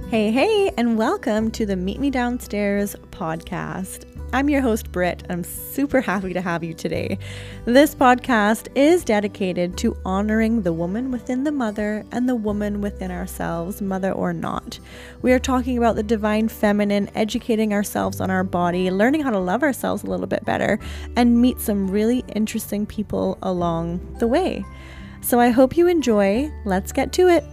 Hey, and welcome to the Meet Me Downstairs podcast. I'm your host, Britt. I'm super happy to have you today. This podcast is dedicated to honoring the woman within the mother and the woman within ourselves, mother or not. We are talking about the divine feminine, educating ourselves on our body, learning how to love ourselves a little bit better, and meet some really interesting people along the way. So I hope you enjoy. Let's get to it.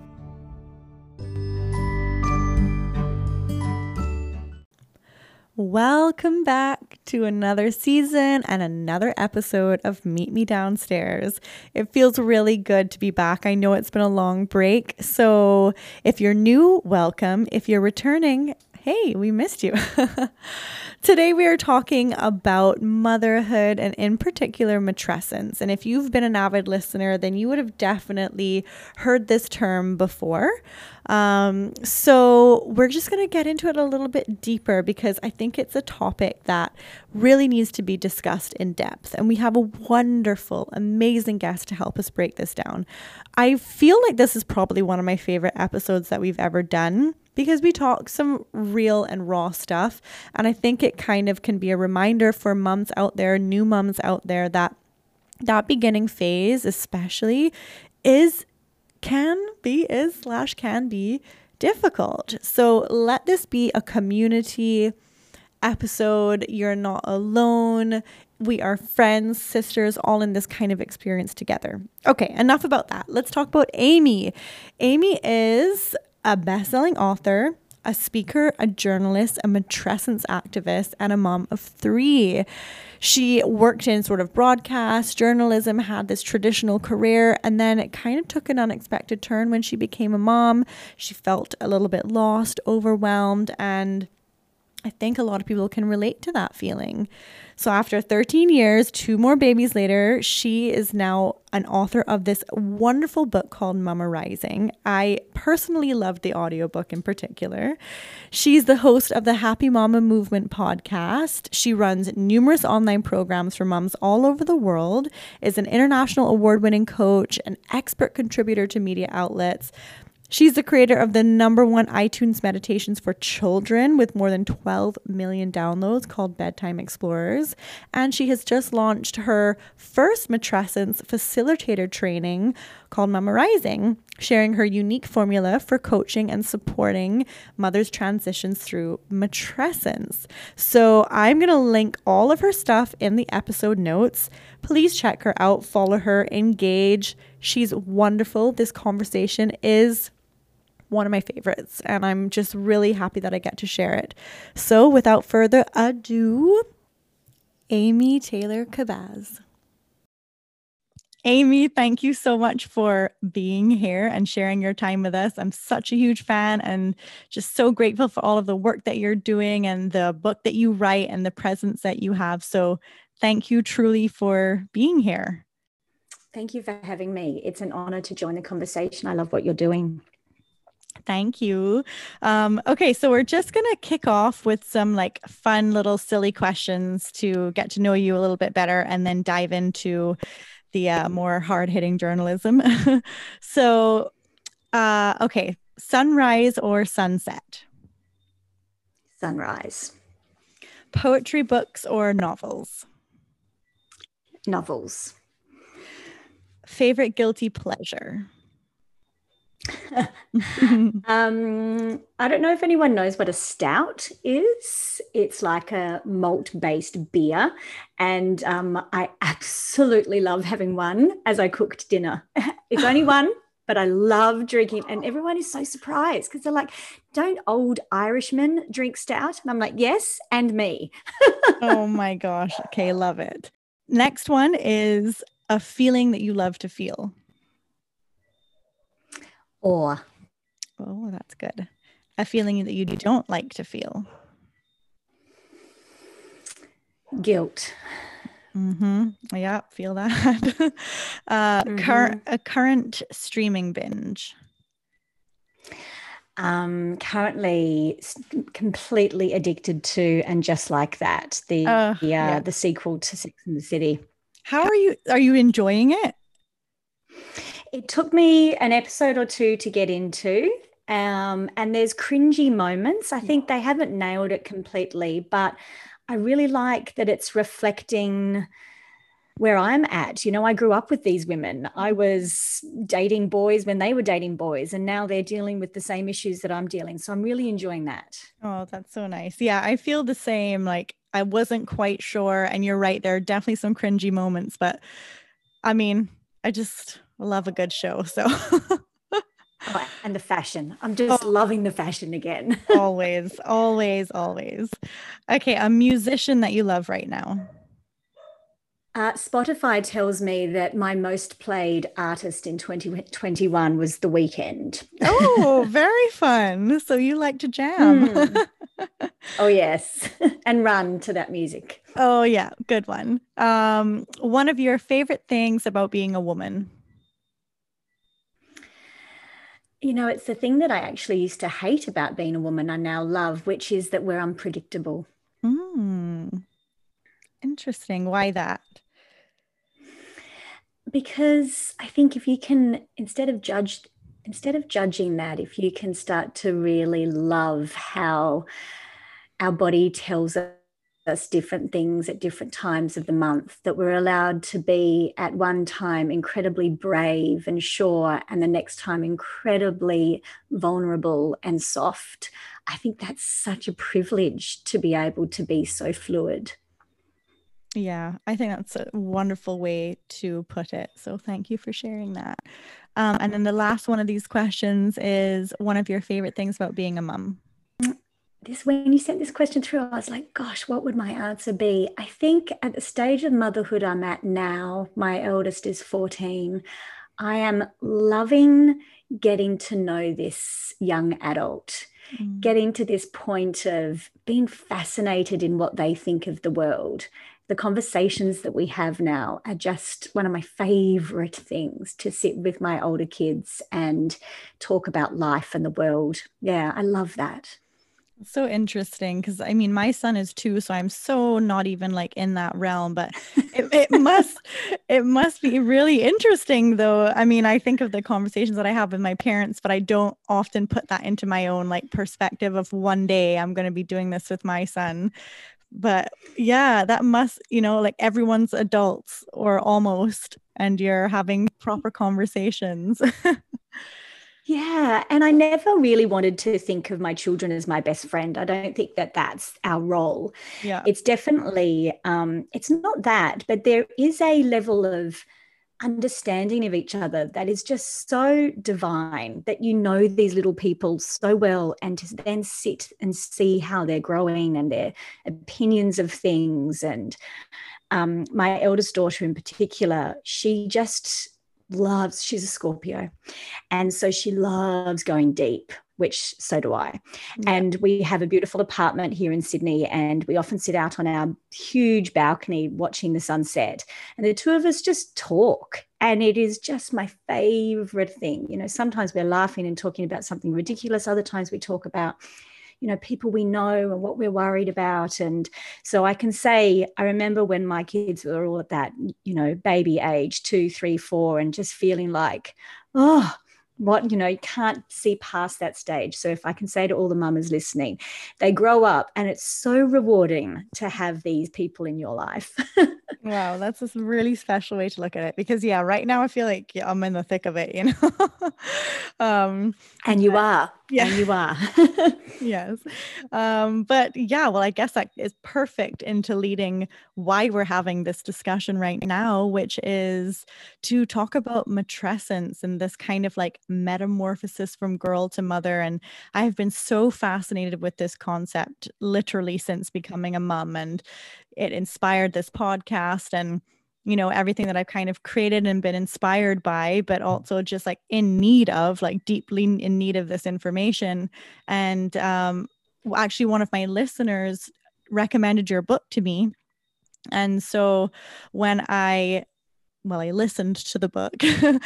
Welcome back to another season and another episode of Meet Me Downstairs. It feels really good to be back. I know it's been a long break. So if you're new, welcome. If you're returning, hey, we missed you. Today we are talking about motherhood and in particular matrescence. And if you've been an avid listener, then you would have definitely heard this term before. So we're just going to get into it a little bit deeper because I think it's a topic that really needs to be discussed in depth. And we have a wonderful, amazing guest to help us break this down. I feel like this is probably one of my favorite episodes that we've ever done, because we talk some real and raw stuff. And I think it kind of can be a reminder for moms out there, new moms out there, that beginning phase especially can be difficult. So let this be a community episode. You're not alone. We are friends, sisters, all in this kind of experience together. Okay, enough about that. Let's talk about Amy. Amy is a best-selling author, a speaker, a journalist, a matrescence activist, and a mom of 3. She worked in sort of broadcast, journalism, had this traditional career, and then it kind of took an unexpected turn when she became a mom. She felt a little bit lost, overwhelmed, and I think a lot of people can relate to that feeling. So after 13 years, 2 more babies later, she is now an author of this wonderful book called Mama Rising. I personally loved the audiobook in particular. She's the host of the Happy Mama Movement podcast. She runs numerous online programs for moms all over the world, is an international award-winning coach, an expert contributor to media outlets. She's the creator of the #1 iTunes meditations for children with more than 12 million downloads called Bedtime Explorers. And she has just launched her first matrescence facilitator training called Mama Rising, sharing her unique formula for coaching and supporting mothers' transitions through matrescence. So I'm going to link all of her stuff in the episode notes. Please check her out, follow her, engage. She's wonderful. This conversation is one of my favorites, and I'm just really happy that I get to share it. So without further ado, Amy Taylor Kabbaz. Amy, thank you so much for being here and sharing your time with us. I'm such a huge fan and just so grateful for all of the work that you're doing and the book that you write and the presence that you have. So thank you truly for being here. Thank you for having me. It's an honor to join the conversation. I love what you're doing. Thank you. Okay, so we're just going to kick off with some fun little silly questions to get to know you a little bit better and then dive into the more hard-hitting journalism. So, okay, sunrise or sunset? Sunrise. Poetry books or novels? Novels. Favorite guilty pleasure? I don't know if anyone knows what a stout is. It's like a malt-based beer, and I absolutely love having one as I cooked dinner. It's only one, but I love drinking, and everyone is so surprised because they're like, don't old Irishmen drink stout? And I'm like, yes, and me. Oh my gosh. Okay, love it. Next one is a feeling that you love to feel. Awe. Oh, that's good. A feeling that you don't like to feel. Guilt. Yeah, feel that. A current streaming binge. Currently completely addicted to And Just Like That, the sequel to Sex and the City. How are you enjoying it? It took me an episode or two to get into. And there's cringy moments. I think they haven't nailed it completely, but I really like that it's reflecting where I'm at. You know, I grew up with these women. I was dating boys when they were dating boys, and now they're dealing with the same issues that I'm dealing. So I'm really enjoying that. Oh, that's so nice. Yeah, I feel the same. Like I wasn't quite sure, and you're right, there are definitely some cringy moments, but I mean, I just love a good show. So Oh, and the fashion. I'm just oh, loving the fashion again. always, always, always. Okay, a musician that you love right now. Spotify tells me that my most played artist in 2021 was The Weeknd. Oh, very fun. So you like to jam. Mm. Oh, yes. And run to that music. Oh yeah, good one. One of your favorite things about being a woman. You know, it's the thing that I actually used to hate about being a woman, I now love, which is that we're unpredictable. Hmm, interesting. Why that? Because I think if you can, instead of judging that, if you can start to really love how our body tells us different things at different times of the month, that we're allowed to be at one time incredibly brave and sure, and the next time incredibly vulnerable and soft. I think that's such a privilege to be able to be so fluid. Yeah, I think that's a wonderful way to put it. So thank you for sharing that. And then the last one of these questions is one of your favorite things about being a mom. This, when you sent this question through, I was like, gosh, what would my answer be? I think at the stage of motherhood I'm at now, my eldest is 14. I am loving getting to know this young adult, Mm. getting to this point of being fascinated in what they think of the world. The conversations that we have now are just one of my favorite things, to sit with my older kids and talk about life and the world. Yeah, I love that. So interesting because I mean my son is 2, so I'm so not even like in that realm, but it must be really interesting though. I mean, I think of the conversations that I have with my parents, but I don't often put that into my own like perspective of one day I'm going to be doing this with my son. But yeah, that must, like everyone's adults or almost, and you're having proper conversations. Yeah, and I never really wanted to think of my children as my best friend. I don't think that that's our role. Yeah. It's definitely, it's not that, but there is a level of understanding of each other that is just so divine, that you know these little people so well, and to then sit and see how they're growing and their opinions of things. And my eldest daughter in particular, she just loves, she's a Scorpio, and so she loves going deep, which so do I. Yeah. And we have a beautiful apartment here in Sydney, and we often sit out on our huge balcony watching the sunset. And the two of us just talk. And it is just my favorite thing. You know, sometimes we're laughing and talking about something ridiculous. Other times we talk about, you know, people we know and what we're worried about. And so I can say, I remember when my kids were all at that, you know, baby age, 2, 3, 4, and just feeling like, oh, what, you know, you can't see past that stage. So if I can say to all the mamas listening, they grow up and it's so rewarding to have these people in your life. Wow, that's a really special way to look at it because yeah, right now I feel like yeah, I'm in the thick of it. Um, And you are, yeah. and you are. Yes. But yeah, well, I guess that is perfect into leading why we're having this discussion right now, which is to talk about matrescence and this kind of like metamorphosis from girl to mother. And I've been so fascinated with this concept literally since becoming a mom, and it inspired this podcast and everything that I've kind of created and been inspired by, but also just like in need of, like deeply in need of this information. And actually, one of my listeners recommended your book to me. And so when I listened to the book,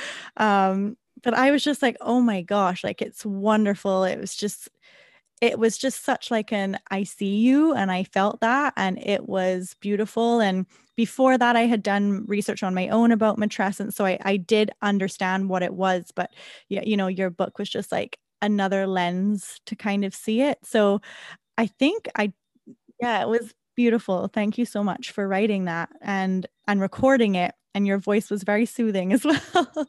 but I was just like, oh my gosh, like it's wonderful. It was just such like an I see you, and I felt that, and it was beautiful. And before that I had done research on my own about matrescence, so I did understand what it was. But yeah, your book was just like another lens to kind of see it. So I think yeah, it was beautiful. Thank you so much for writing that and recording it. And your voice was very soothing as well.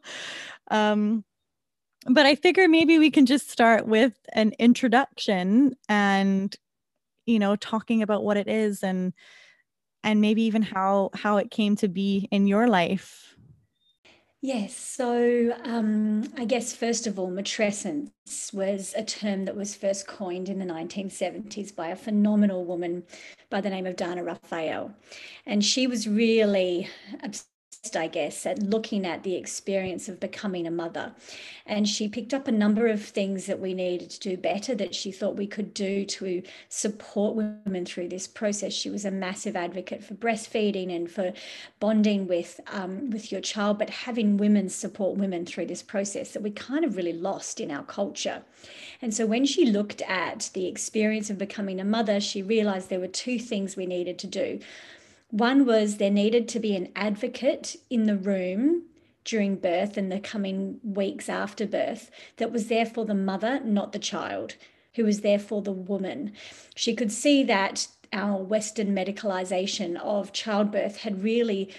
um, but I figure maybe we can just start with an introduction and, talking about what it is and maybe even how it came to be in your life. Yes, so I guess first of all, matrescence was a term that was first coined in the 1970s by a phenomenal woman by the name of Dana Raphael. And she was really obsessed, I guess, at looking at the experience of becoming a mother. And she picked up a number of things that we needed to do better that she thought we could do to support women through this process. She was a massive advocate for breastfeeding and for bonding with your child, but having women support women through this process that we kind of really lost in our culture. And so when she looked at the experience of becoming a mother, she realized there were two things we needed to do. One was there needed to be an advocate in the room during birth and the coming weeks after birth that was there for the mother, not the child, who was there for the woman. She could see that our Western medicalization of childbirth had really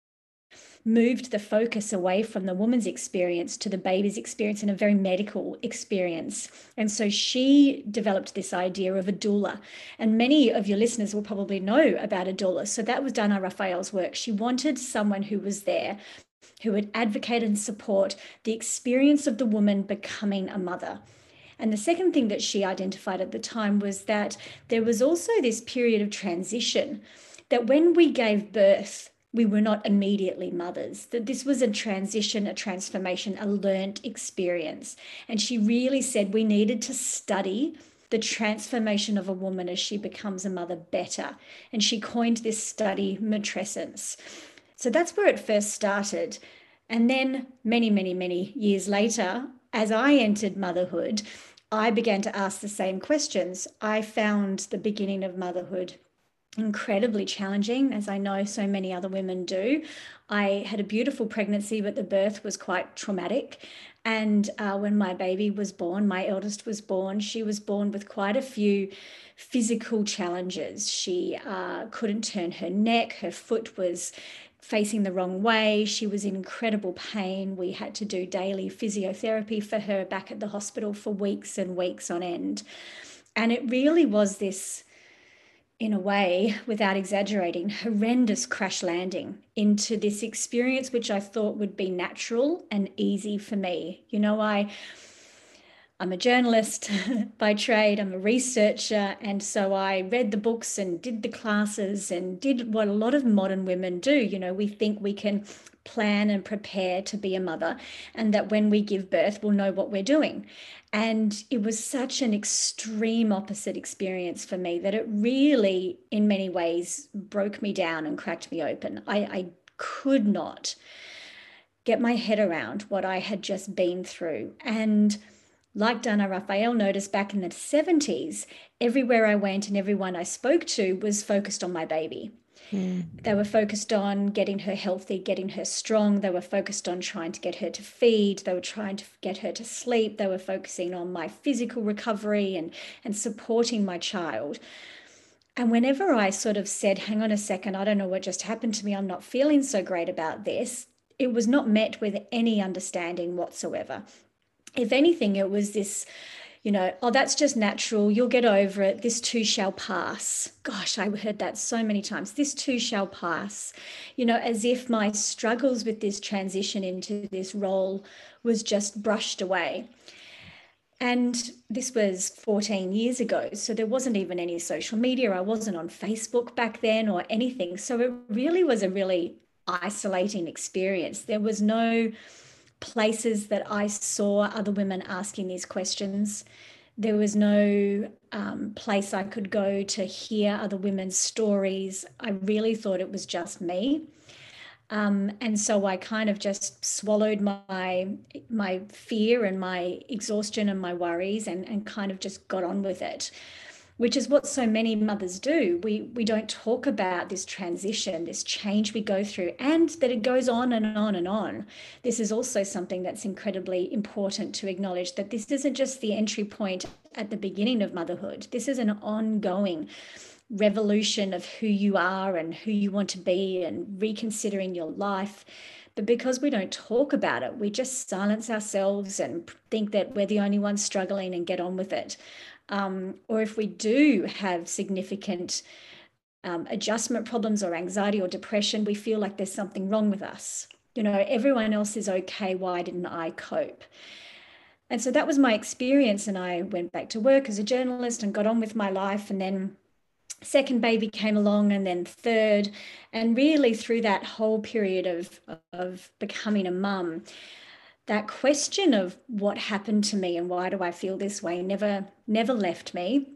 moved the focus away from the woman's experience to the baby's experience in a very medical experience. And so she developed this idea of a doula. And many of your listeners will probably know about a doula. So that was Dana Raphael's work. She wanted someone who was there, who would advocate and support the experience of the woman becoming a mother. And the second thing that she identified at the time was that there was also this period of transition, that when we gave birth, we were not immediately mothers, that this was a transition, a transformation, a learnt experience. And she really said we needed to study the transformation of a woman as she becomes a mother better. And she coined this study matrescence. So that's where it first started. And then many, many, many years later, as I entered motherhood, I began to ask the same questions. I found the beginning of motherhood incredibly challenging, as I know so many other women do. I had a beautiful pregnancy, but the birth was quite traumatic. And when my baby was born, my eldest was born, she was born with quite a few physical challenges. She couldn't turn her neck, her foot was facing the wrong way. She was in incredible pain. We had to do daily physiotherapy for her back at the hospital for weeks and weeks on end. And it really was this, in a way, without exaggerating, horrendous crash landing into this experience, which I thought would be natural and easy for me. I'm a journalist by trade, I'm a researcher, and so I read the books and did the classes and did what a lot of modern women do. We think we can plan and prepare to be a mother, and that when we give birth, we'll know what we're doing. And it was such an extreme opposite experience for me that it really, in many ways, broke me down and cracked me open. I could not get my head around what I had just been through. And like Dana Raphael noticed back in the 70s, everywhere I went and everyone I spoke to was focused on my baby. They were focused on getting her healthy, getting her strong. They were focused on trying to get her to feed. They were trying to get her to sleep. They were focusing on my physical recovery and supporting my child. And whenever I sort of said, hang on a second, I don't know what just happened to me, I'm not feeling so great about this, it was not met with any understanding whatsoever. If anything, it was this, oh, that's just natural. You'll get over it. This too shall pass. Gosh, I heard that so many times. This too shall pass. As if my struggles with this transition into this role was just brushed away. And this was 14 years ago. So there wasn't even any social media. I wasn't on Facebook back then or anything. So it really was a really isolating experience. There was no places that I saw other women asking these questions. There was no place I could go to hear other women's stories. I really thought it was just me. And so I kind of just swallowed my fear and my exhaustion and my worries and kind of just got on with it. which is what so many mothers do. We don't talk about this transition, this change we go through, and that it goes on and on and on. This is also something that's incredibly important to acknowledge, that this isn't just the entry point at the beginning of motherhood. This is an ongoing revolution of who you are and who you want to be, and reconsidering your life. But because we don't talk about it, we just silence ourselves and think that we're the only ones struggling and get on with it. Or if we do have significant adjustment problems or anxiety or depression, we feel like there's something wrong with us. You know, everyone else is okay. Why didn't I cope? And so that was my experience. And I went back to work as a journalist and got on with my life. And then second baby came along, and then third. And really through that whole period of becoming a mum, that question of what happened to me and why do I feel this way never left me.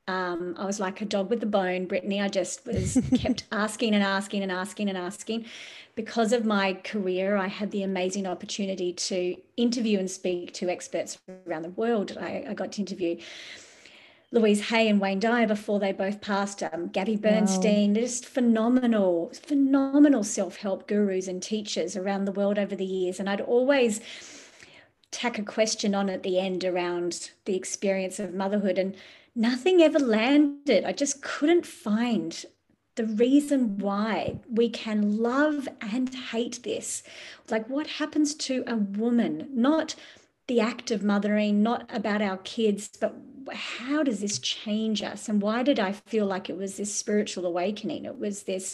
I was like a dog with a bone, Brittany. I just was kept asking and asking and asking and asking. Because of my career, I had the amazing opportunity to interview and speak to experts around the world. I got to interview Louise Hay and Wayne Dyer before they both passed, Gabby Bernstein, wow. Just phenomenal self-help gurus and teachers around the world over the years. And I'd always tack a question on at the end around the experience of motherhood, and nothing ever landed. I just couldn't find the reason why we can love and hate this. Like, what happens to a woman, not the act of mothering, not about our kids, but how does this change us? And why did I feel like it was this spiritual awakening? It was this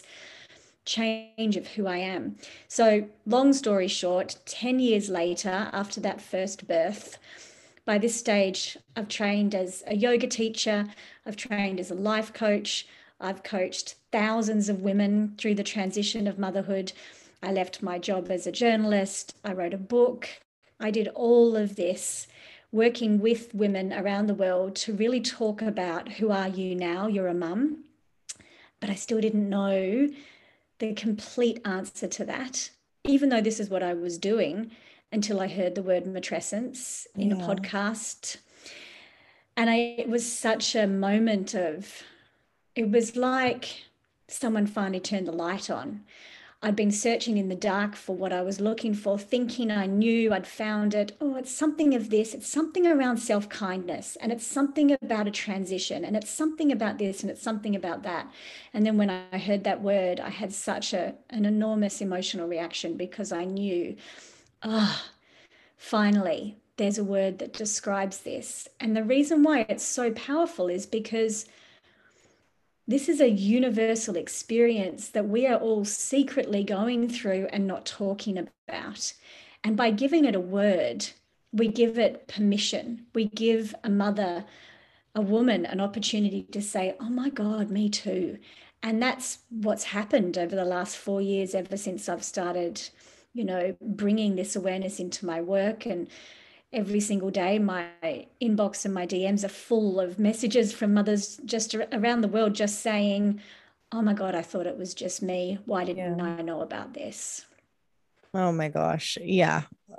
change of who I am. So long story short, 10 years later, after that first birth, by this stage, I've trained as a yoga teacher, I've trained as a life coach, I've coached thousands of women through the transition of motherhood. I left my job as a journalist, I wrote a book. I did all of this working with women around the world to really talk about, who are you now? You're a mum. But I still didn't know the complete answer to that, even though this is what I was doing, until I heard the word matrescence in a podcast. And it was such a moment of, it was like someone finally turned the light on. I'd been searching in the dark for what I was looking for, thinking I knew I'd found it. Oh, it's something of this. It's something around self-kindness, and it's something about a transition, and it's something about this, and it's something about that. And then when I heard that word, I had such an enormous emotional reaction, because I knew, finally, there's a word that describes this. And the reason why it's so powerful is because this is a universal experience that we are all secretly going through and not talking about. And by giving it a word, we give it permission. We give a mother, a woman, an opportunity to say, oh my God, me too. And that's what's happened over the last 4 years, ever since I've started, bringing this awareness into my work. And every single day, my inbox and my DMs are full of messages from mothers just around the world, just saying, oh my God, I thought it was just me. Why didn't I know about this? Oh my gosh. Yeah.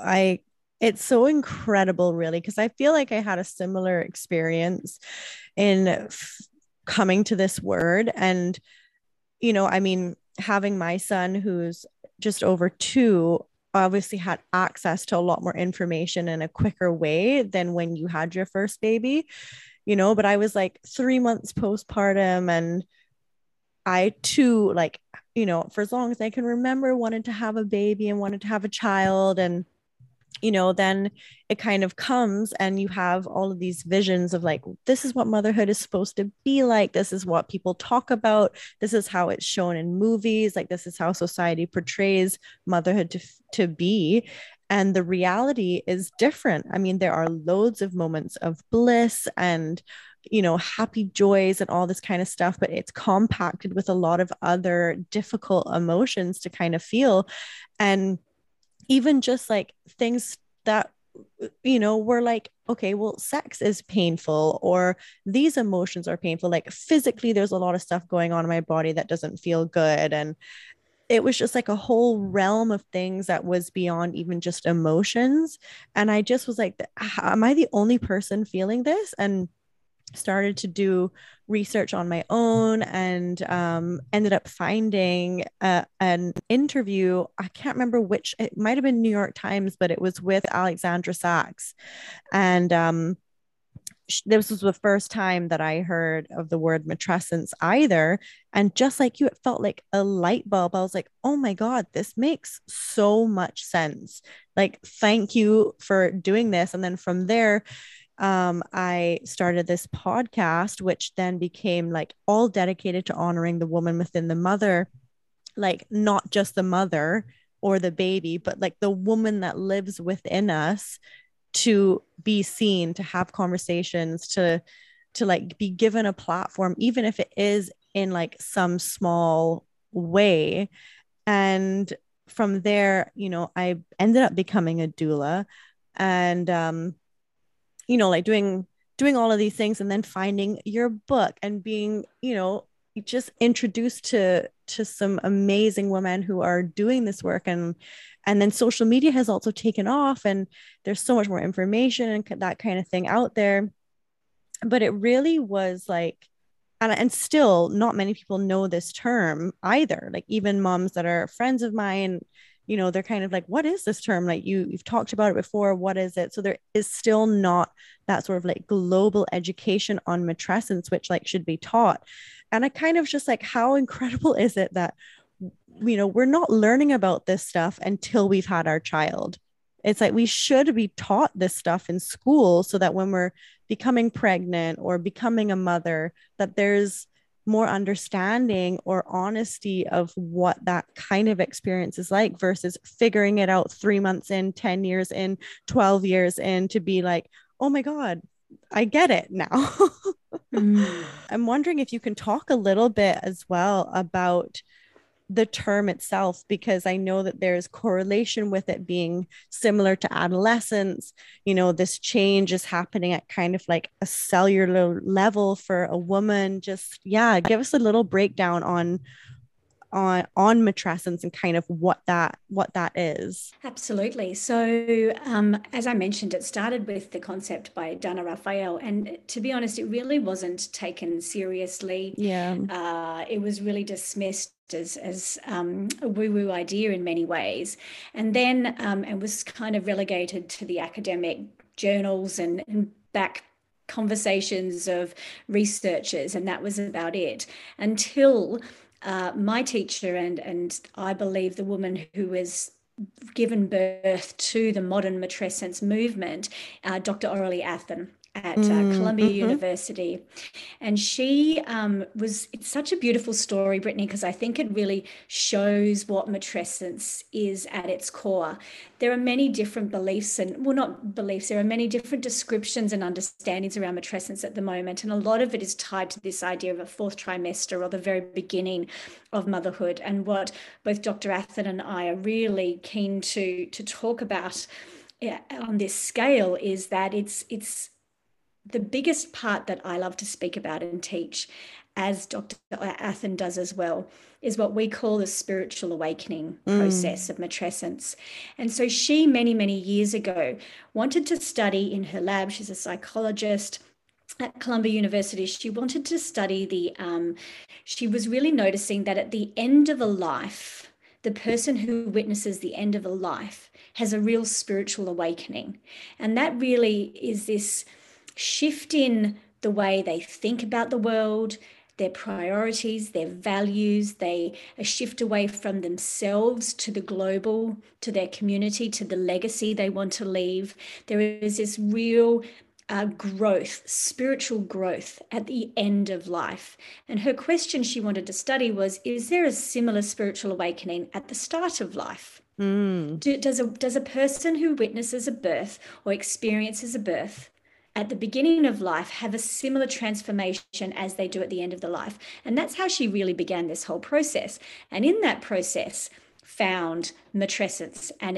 It's so incredible, really, because I feel like I had a similar experience in coming to this word. And, I mean, having my son who's just over 2, obviously had access to a lot more information in a quicker way than when you had your first baby, but I was like 3 months postpartum, and I too, like, for as long as I can remember, wanted to have a baby and wanted to have a child. And then it kind of comes and you have all of these visions of like, this is what motherhood is supposed to be like. This is what people talk about. This is how it's shown in movies. Like, this is how society portrays motherhood to be. And the reality is different. I mean, there are loads of moments of bliss and, happy joys and all this kind of stuff, but it's compacted with a lot of other difficult emotions to kind of feel. And even just like things that we're like, okay, well, sex is painful, or these emotions are painful. Like, physically, there's a lot of stuff going on in my body that doesn't feel good. And it was just like a whole realm of things that was beyond even just emotions. And I just was like, am I the only person feeling this? And started to do research on my own and ended up finding an interview. I can't remember which, it might have been New York Times, but it was with Alexandra Sachs. And this was the first time that I heard of the word matrescence either. And just like you, it felt like a light bulb. I was like, oh my God, this makes so much sense. Like, thank you for doing this. And then from there, I started this podcast, which then became like all dedicated to honoring the woman within the mother, like not just the mother or the baby, but like the woman that lives within us, to be seen, to have conversations, to like be given a platform, even if it is in like some small way. And from there, I ended up becoming a doula, and like doing all of these things, and then finding your book and being, just introduced to some amazing women who are doing this work. And then social media has also taken off, and there's so much more information and that kind of thing out there. But it really was like, and still not many people know this term either. Like even moms that are friends of mine, they're kind of like, what is this term? Like you've talked about it before. What is it? So there is still not that sort of like global education on matrescence, which like should be taught. And I kind of just like, how incredible is it that, we're not learning about this stuff until we've had our child. It's like we should be taught this stuff in school so that when we're becoming pregnant or becoming a mother, that there's more understanding or honesty of what that kind of experience is like, versus figuring it out 3 months in, 10 years in, 12 years in, to be like, oh my God, I get it now. I'm wondering if you can talk a little bit as well about the term itself, because I know that there's correlation with it being similar to adolescence. This change is happening at kind of like a cellular level for a woman. Just, yeah, give us a little breakdown on matrescence and kind of what that is. Absolutely. So, as I mentioned, it started with the concept by Dana Raphael, and to be honest, it really wasn't taken seriously. Yeah. It was really dismissed as a woo-woo idea in many ways, and then it was kind of relegated to the academic journals and back conversations of researchers, and that was about it until my teacher and I believe the woman who was given birth to the modern matrescence movement, Dr. Aurelie Athan at Columbia University. And she it's such a beautiful story, Brittany, because I think it really shows what matrescence is at its core. There are many different beliefs not beliefs, there are many different descriptions and understandings around matrescence at the moment. And a lot of it is tied to this idea of a fourth trimester or the very beginning of motherhood. And what both Dr. Athan and I are really keen to talk about on this scale is that it's the biggest part that I love to speak about and teach, as Dr. Athan does as well, is what we call the spiritual awakening process of matrescence. And so she, many, many years ago, wanted to study in her lab. She's a psychologist at Columbia University. She wanted to study she was really noticing that at the end of a life, the person who witnesses the end of a life has a real spiritual awakening. And that really is this shift in the way they think about the world, their priorities, their values. A shift away from themselves to the global, to their community, to the legacy they want to leave. There is this real growth, spiritual growth at the end of life. And her question she wanted to study was, is there a similar spiritual awakening at the start of life? Does a person who witnesses a birth or experiences a birth at the beginning of life have a similar transformation as they do at the end of the life? And that's how she really began this whole process. And in that process, found matrescence and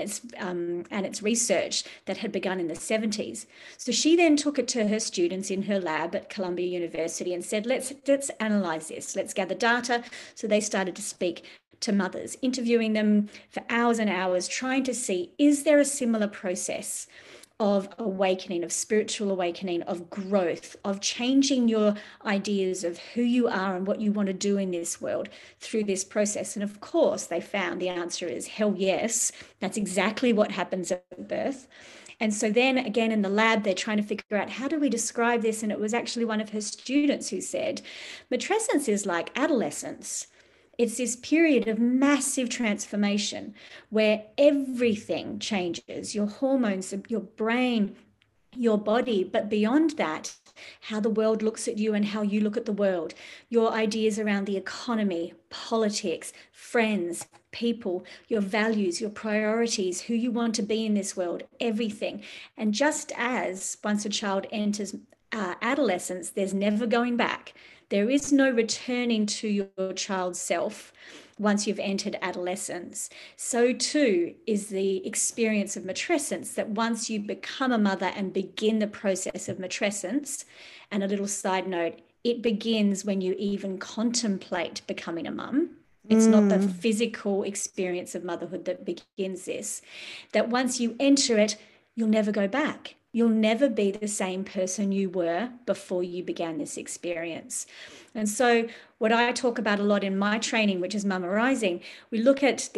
its research that had begun in the 70s. So she then took it to her students in her lab at Columbia University and said, let's analyze this, let's gather data. So they started to speak to mothers, interviewing them for hours and hours, trying to see, is there a similar process of awakening, of spiritual awakening, of growth, of changing your ideas of who you are and what you want to do in this world through this process. And of course, they found the answer is hell yes. That's exactly what happens at birth. And so then again in the lab, they're trying to figure out how do we describe this? And it was actually one of her students who said, matrescence is like adolescence. It's this period of massive transformation where everything changes, your hormones, your brain, your body, but beyond that, how the world looks at you and how you look at the world, your ideas around the economy, politics, friends, people, your values, your priorities, who you want to be in this world, everything. And just as once a child enters adolescence, there's never going back. There is no returning to your child's self once you've entered adolescence. So too is the experience of matrescence, that once you become a mother and begin the process of matrescence, and a little side note, it begins when you even contemplate becoming a mum. It's not the physical experience of motherhood that begins this, that once you enter it, you'll never go back. You'll never be the same person you were before you began this experience. And so what I talk about a lot in my training, which is Mama Rising, we look at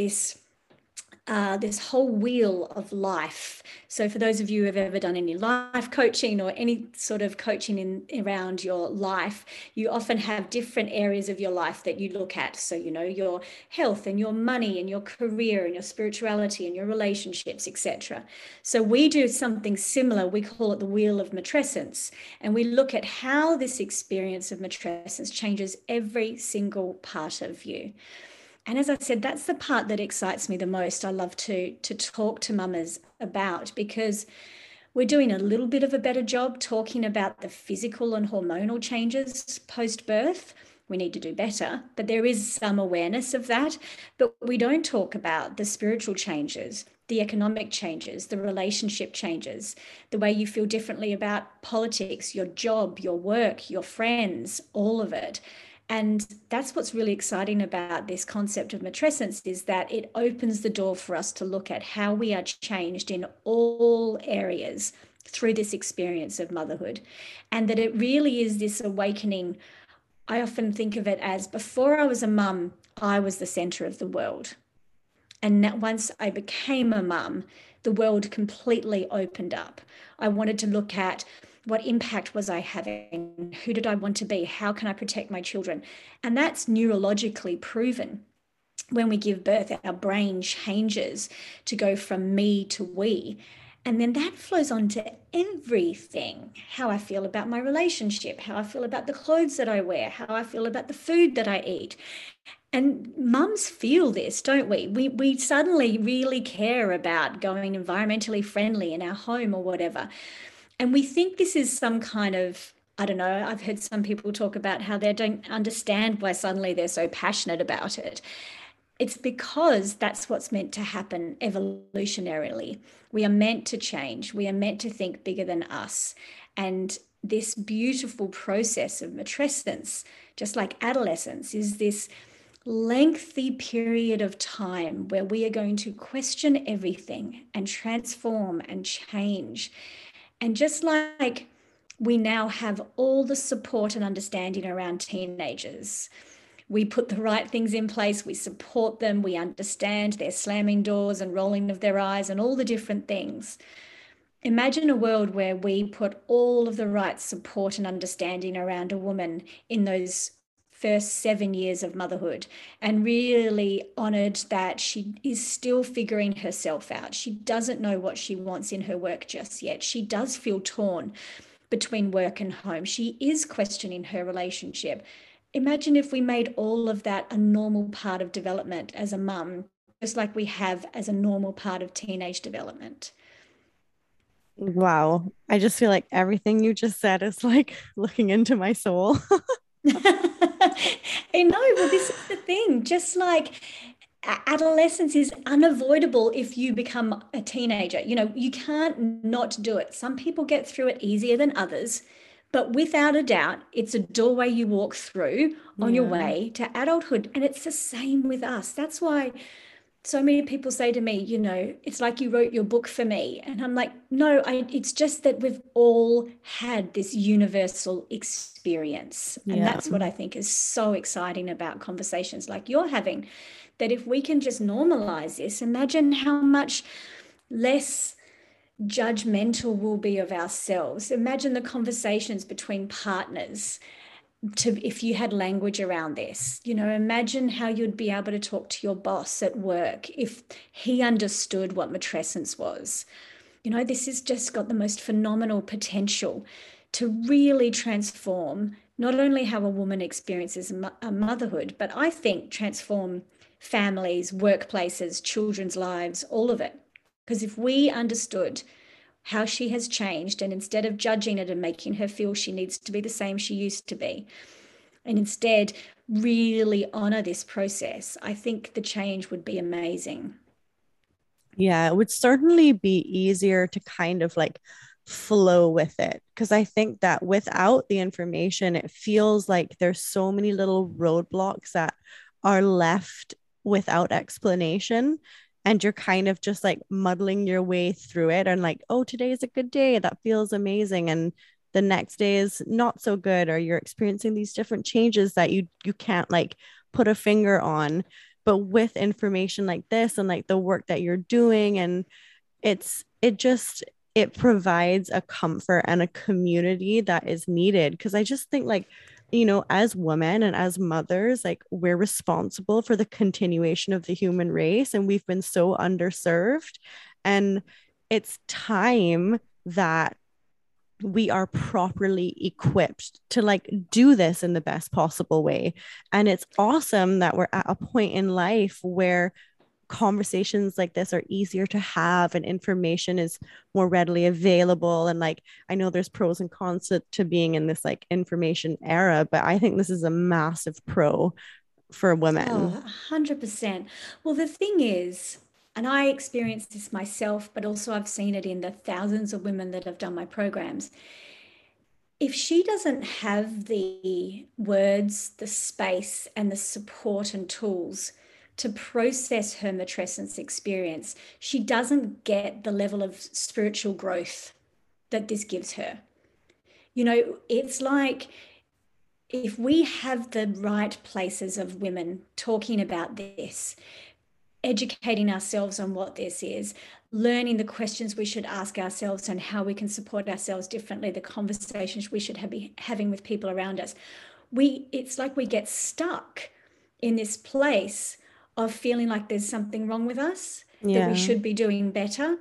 this whole wheel of life. So for those of you who have ever done any life coaching or any sort of coaching around your life, you often have different areas of your life that you look at. So, you know, your health and your money and your career and your spirituality and your relationships, etc. So we do something similar. We call it the wheel of matrescence. And we look at how this experience of matrescence changes every single part of you. And as I said, that's the part that excites me the most. I love to talk to mamas about, because we're doing a little bit of a better job talking about the physical and hormonal changes post-birth. We need to do better, but there is some awareness of that. But we don't talk about the spiritual changes, the economic changes, the relationship changes, the way you feel differently about politics, your job, your work, your friends, all of it. And that's what's really exciting about this concept of matrescence, is that it opens the door for us to look at how we are changed in all areas through this experience of motherhood. And that it really is this awakening. I often think of it as, before I was a mum, I was the center of the world. And once I became a mum, the world completely opened up. I wanted to look at, what impact was I having? Who did I want to be? How can I protect my children? And that's neurologically proven. When we give birth, our brain changes to go from me to we. And then that flows on to everything. How I feel about my relationship, how I feel about the clothes that I wear, how I feel about the food that I eat. And mums feel this, don't we? We suddenly really care about going environmentally friendly in our home or whatever. And we think this is some kind of, I don't know, I've heard some people talk about how they don't understand why suddenly they're so passionate about it. It's because that's what's meant to happen evolutionarily. We are meant to change. We are meant to think bigger than us. And this beautiful process of matrescence, just like adolescence, is this lengthy period of time where we are going to question everything and transform and change. And just like we now have all the support and understanding around teenagers, we put the right things in place, we support them, we understand their slamming doors and rolling of their eyes and all the different things. Imagine a world where we put all of the right support and understanding around a woman in those first 7 years of motherhood, and really honored that she is still figuring herself out. She doesn't know what she wants in her work just yet. She does feel torn between work and home. She is questioning her relationship. Imagine if we made all of that a normal part of development as a mum, just like we have as a normal part of teenage development. Wow. I just feel like everything you just said is like looking into my soul. I know, well, this is the thing. Just like adolescence is unavoidable if you become a teenager. You know, you can't not do it. Some people get through it easier than others, but without a doubt, it's a doorway you walk through on your Yeah. way to adulthood. And it's the same with us. That's why so many people say to me, it's like you wrote your book for me. And I'm like, no, it's just that we've all had this universal experience. And Yeah. that's what I think is so exciting about conversations like you're having, that if we can just normalize this, imagine how much less judgmental we'll be of ourselves. Imagine the conversations between partners, to if you had language around this. Imagine how you'd be able to talk to your boss at work if he understood what matrescence was. This has just got the most phenomenal potential to really transform not only how a woman experiences a motherhood, but I think transform families, workplaces, children's lives, all of it. Because if we understood how she has changed, and instead of judging it and making her feel she needs to be the same she used to be, and instead really honor this process, I think the change would be amazing. Yeah, it would certainly be easier to kind of like flow with it. Because I think that without the information, it feels like there's so many little roadblocks that are left without explanation. And you're kind of just like muddling your way through it and like, oh, today is a good day. That feels amazing. And the next day is not so good, or you're experiencing these different changes that you can't like put a finger on. But with information like this and like the work that you're doing, and it provides a comfort and a community that is needed. Because I just think like, as women and as mothers, like we're responsible for the continuation of the human race, and we've been so underserved. And it's time that we are properly equipped to like do this in the best possible way. And it's awesome that we're at a point in life where conversations like this are easier to have and information is more readily available. And like, I know there's pros and cons to being in this like information era, but I think this is a massive pro for Oh, women. 100%. Well, the thing is, and I experienced this myself, but also I've seen it in the thousands of women that have done my programs. If she doesn't have the words, the space, and the support and tools to process her matrescence experience, she doesn't get the level of spiritual growth that this gives her. It's like if we have the right places of women talking about this, educating ourselves on what this is, learning the questions we should ask ourselves and how we can support ourselves differently, the conversations we should be having with people around us. It's like we get stuck in this place of feeling like there's something wrong with us, that we Yeah. should be doing better.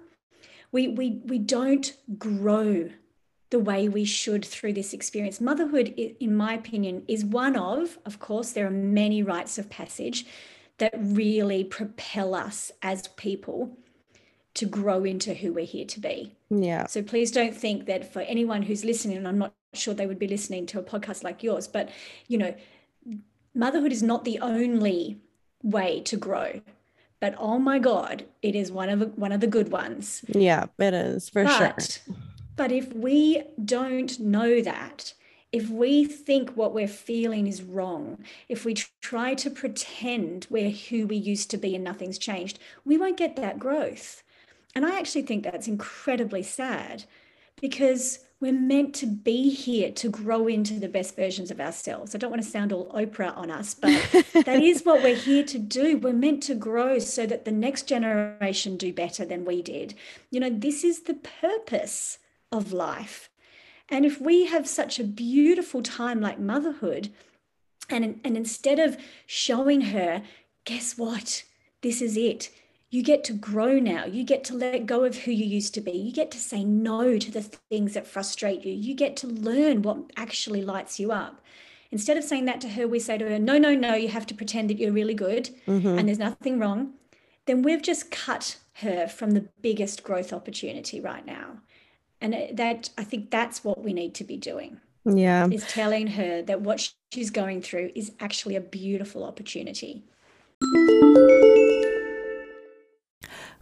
We don't grow the way we should through this experience. Motherhood, in my opinion, is one of course, there are many rites of passage that really propel us as people to grow into who we're here to be. Yeah. So please don't think that for anyone who's listening, and I'm not sure they would be listening to a podcast like yours, but motherhood is not the only way to grow. But oh my God, it is one of the good ones. Yeah, it is for sure. But but if we don't know that, if we think what we're feeling is wrong, if we try to pretend we're who we used to be and nothing's changed, we won't get that growth. And I actually think that's incredibly sad, because we're meant to be here to grow into the best versions of ourselves. I don't want to sound all Oprah on us, but that is what we're here to do. We're meant to grow so that the next generation do better than we did. This is the purpose of life. And if we have such a beautiful time like motherhood, and instead of showing her, guess what? This is it. You get to grow now. You get to let go of who you used to be. You get to say no to the things that frustrate you. You get to learn what actually lights you up. Instead of saying that to her, we say to her, no, no, no, you have to pretend that you're really good Mm-hmm. and there's nothing wrong. Then we've just cut her from the biggest growth opportunity right now. And that, I think that's what we need to be doing, Yeah. is telling her that what she's going through is actually a beautiful opportunity.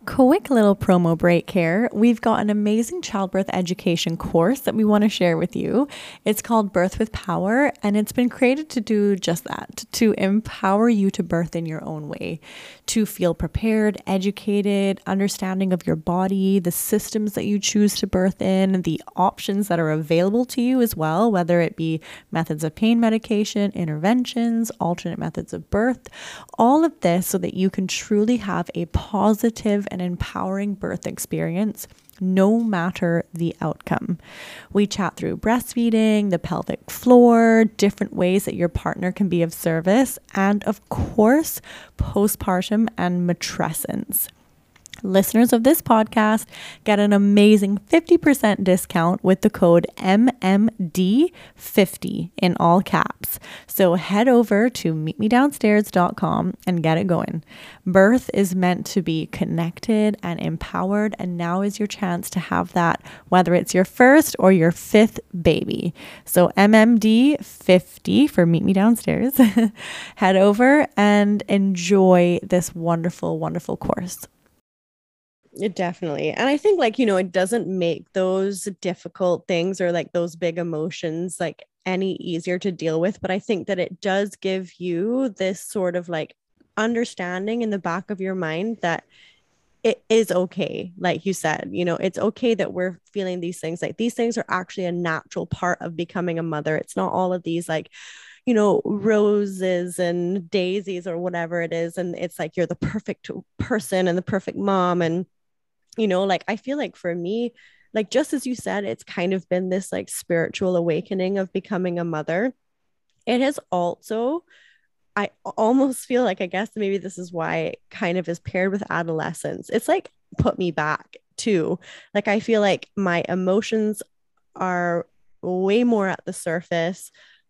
Quick little promo break here. We've got an amazing childbirth education course that we want to share with you. It's called Birth with Power, and it's been created to do just that, to empower you to birth in your own way, to feel prepared, educated, understanding of your body, the systems that you choose to birth in, the options that are available to you as well, whether it be methods of pain medication, interventions, alternate methods of birth, all of this so that you can truly have a positive and empowering birth experience no matter the outcome. We chat through breastfeeding, the pelvic floor, different ways that your partner can be of service, and of course, postpartum and matrescence. Listeners of this podcast get an amazing 50% discount with the code MMD50 in all caps. So head over to meetmedownstairs.com and get it going. Birth is meant to be connected and empowered, and now is your chance to have that, whether it's your first or your fifth baby. So MMD50 for Meet Me Downstairs. Head over and enjoy this wonderful, wonderful course. Definitely. And I think like, it doesn't make those difficult things or like those big emotions like any easier to deal with. But I think that it does give you this sort of like understanding in the back of your mind that it is okay. Like you said, it's okay that we're feeling these things. Like these things are actually a natural part of becoming a mother. It's not all of these like, roses and daisies or whatever it is. And it's like, you're the perfect person and the perfect mom. And like I feel like for me, like just as you said, it's kind of been this like spiritual awakening of becoming a mother. It has also, I almost feel like, I guess maybe this is why it kind of is paired with adolescence. It's like put me back too. Like I feel like my emotions are way more at the surface.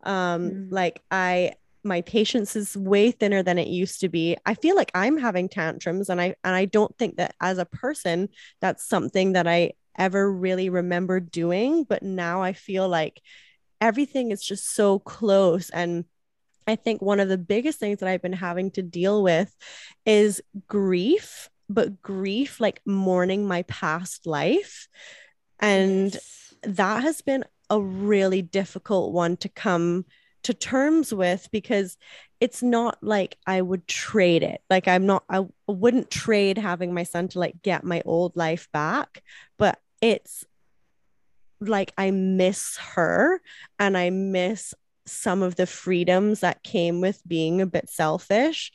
Like my patience is way thinner than it used to be. I feel like I'm having tantrums, and I don't think that as a person that's something that I ever really remember doing, but now I feel like everything is just so close. And I think one of the biggest things that I've been having to deal with is grief, but grief like mourning my past life. And that has been a really difficult one to come to terms with, because it's not like I would trade it. Like I wouldn't trade having my son to like get my old life back, but it's like I miss her, and I miss some of the freedoms that came with being a bit selfish.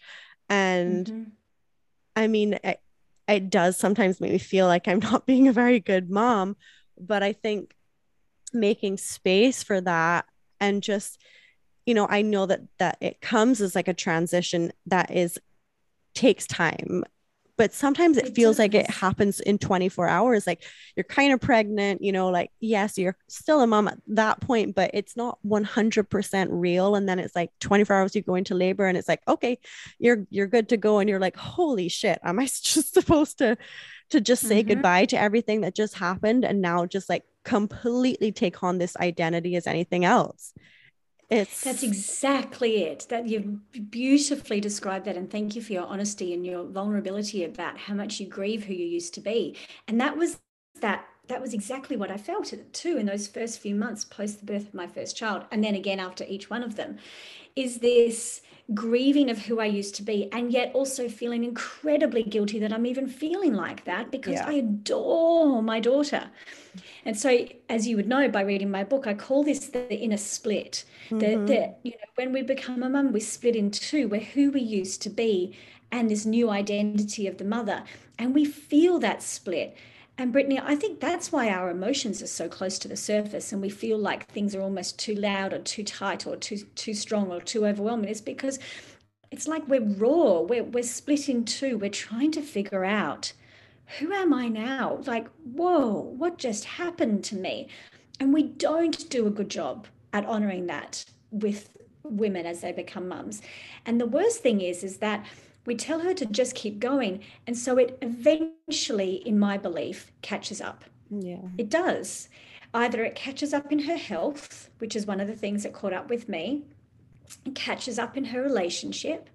And I mean, it does sometimes make me feel like I'm not being a very good mom, but I think making space for that, and just I know that it comes as like a transition that takes time, but sometimes it feels like it happens in 24 hours. Like you're kind of pregnant, like, yes, you're still a mom at that point, but it's not 100% real. And then it's like 24 hours, you go into labor, and it's like, okay, you're good to go. And you're like, holy shit, am I just supposed to just say goodbye to everything that just happened, and now just like completely take on this identity as anything else? That's exactly it. That you've beautifully described that, and thank you for your honesty and your vulnerability about how much you grieve who you used to be. And that was exactly what I felt too in those first few months post the birth of my first child, and then again after each one of them, is this grieving of who I used to be, and yet also feeling incredibly guilty that I'm even feeling like that, because I adore my daughter. And so, as you would know by reading my book, I call this the inner split. That when we become a mum, we split in two. We're who we used to be and this new identity of the mother, and we feel that split. And Brittany, I think that's why our emotions are so close to the surface, and we feel like things are almost too loud or too tight or too strong or too overwhelming. It's because it's like we're raw. We're split in two. We're trying to figure out, who am I now? Like, whoa, what just happened to me? And we don't do a good job at honoring that with women as they become mums. And the worst thing is that we tell her to just keep going. And so it eventually, in my belief, catches up. Yeah. It does. Either it catches up in her health, which is one of the things that caught up with me. It catches up in her relationship.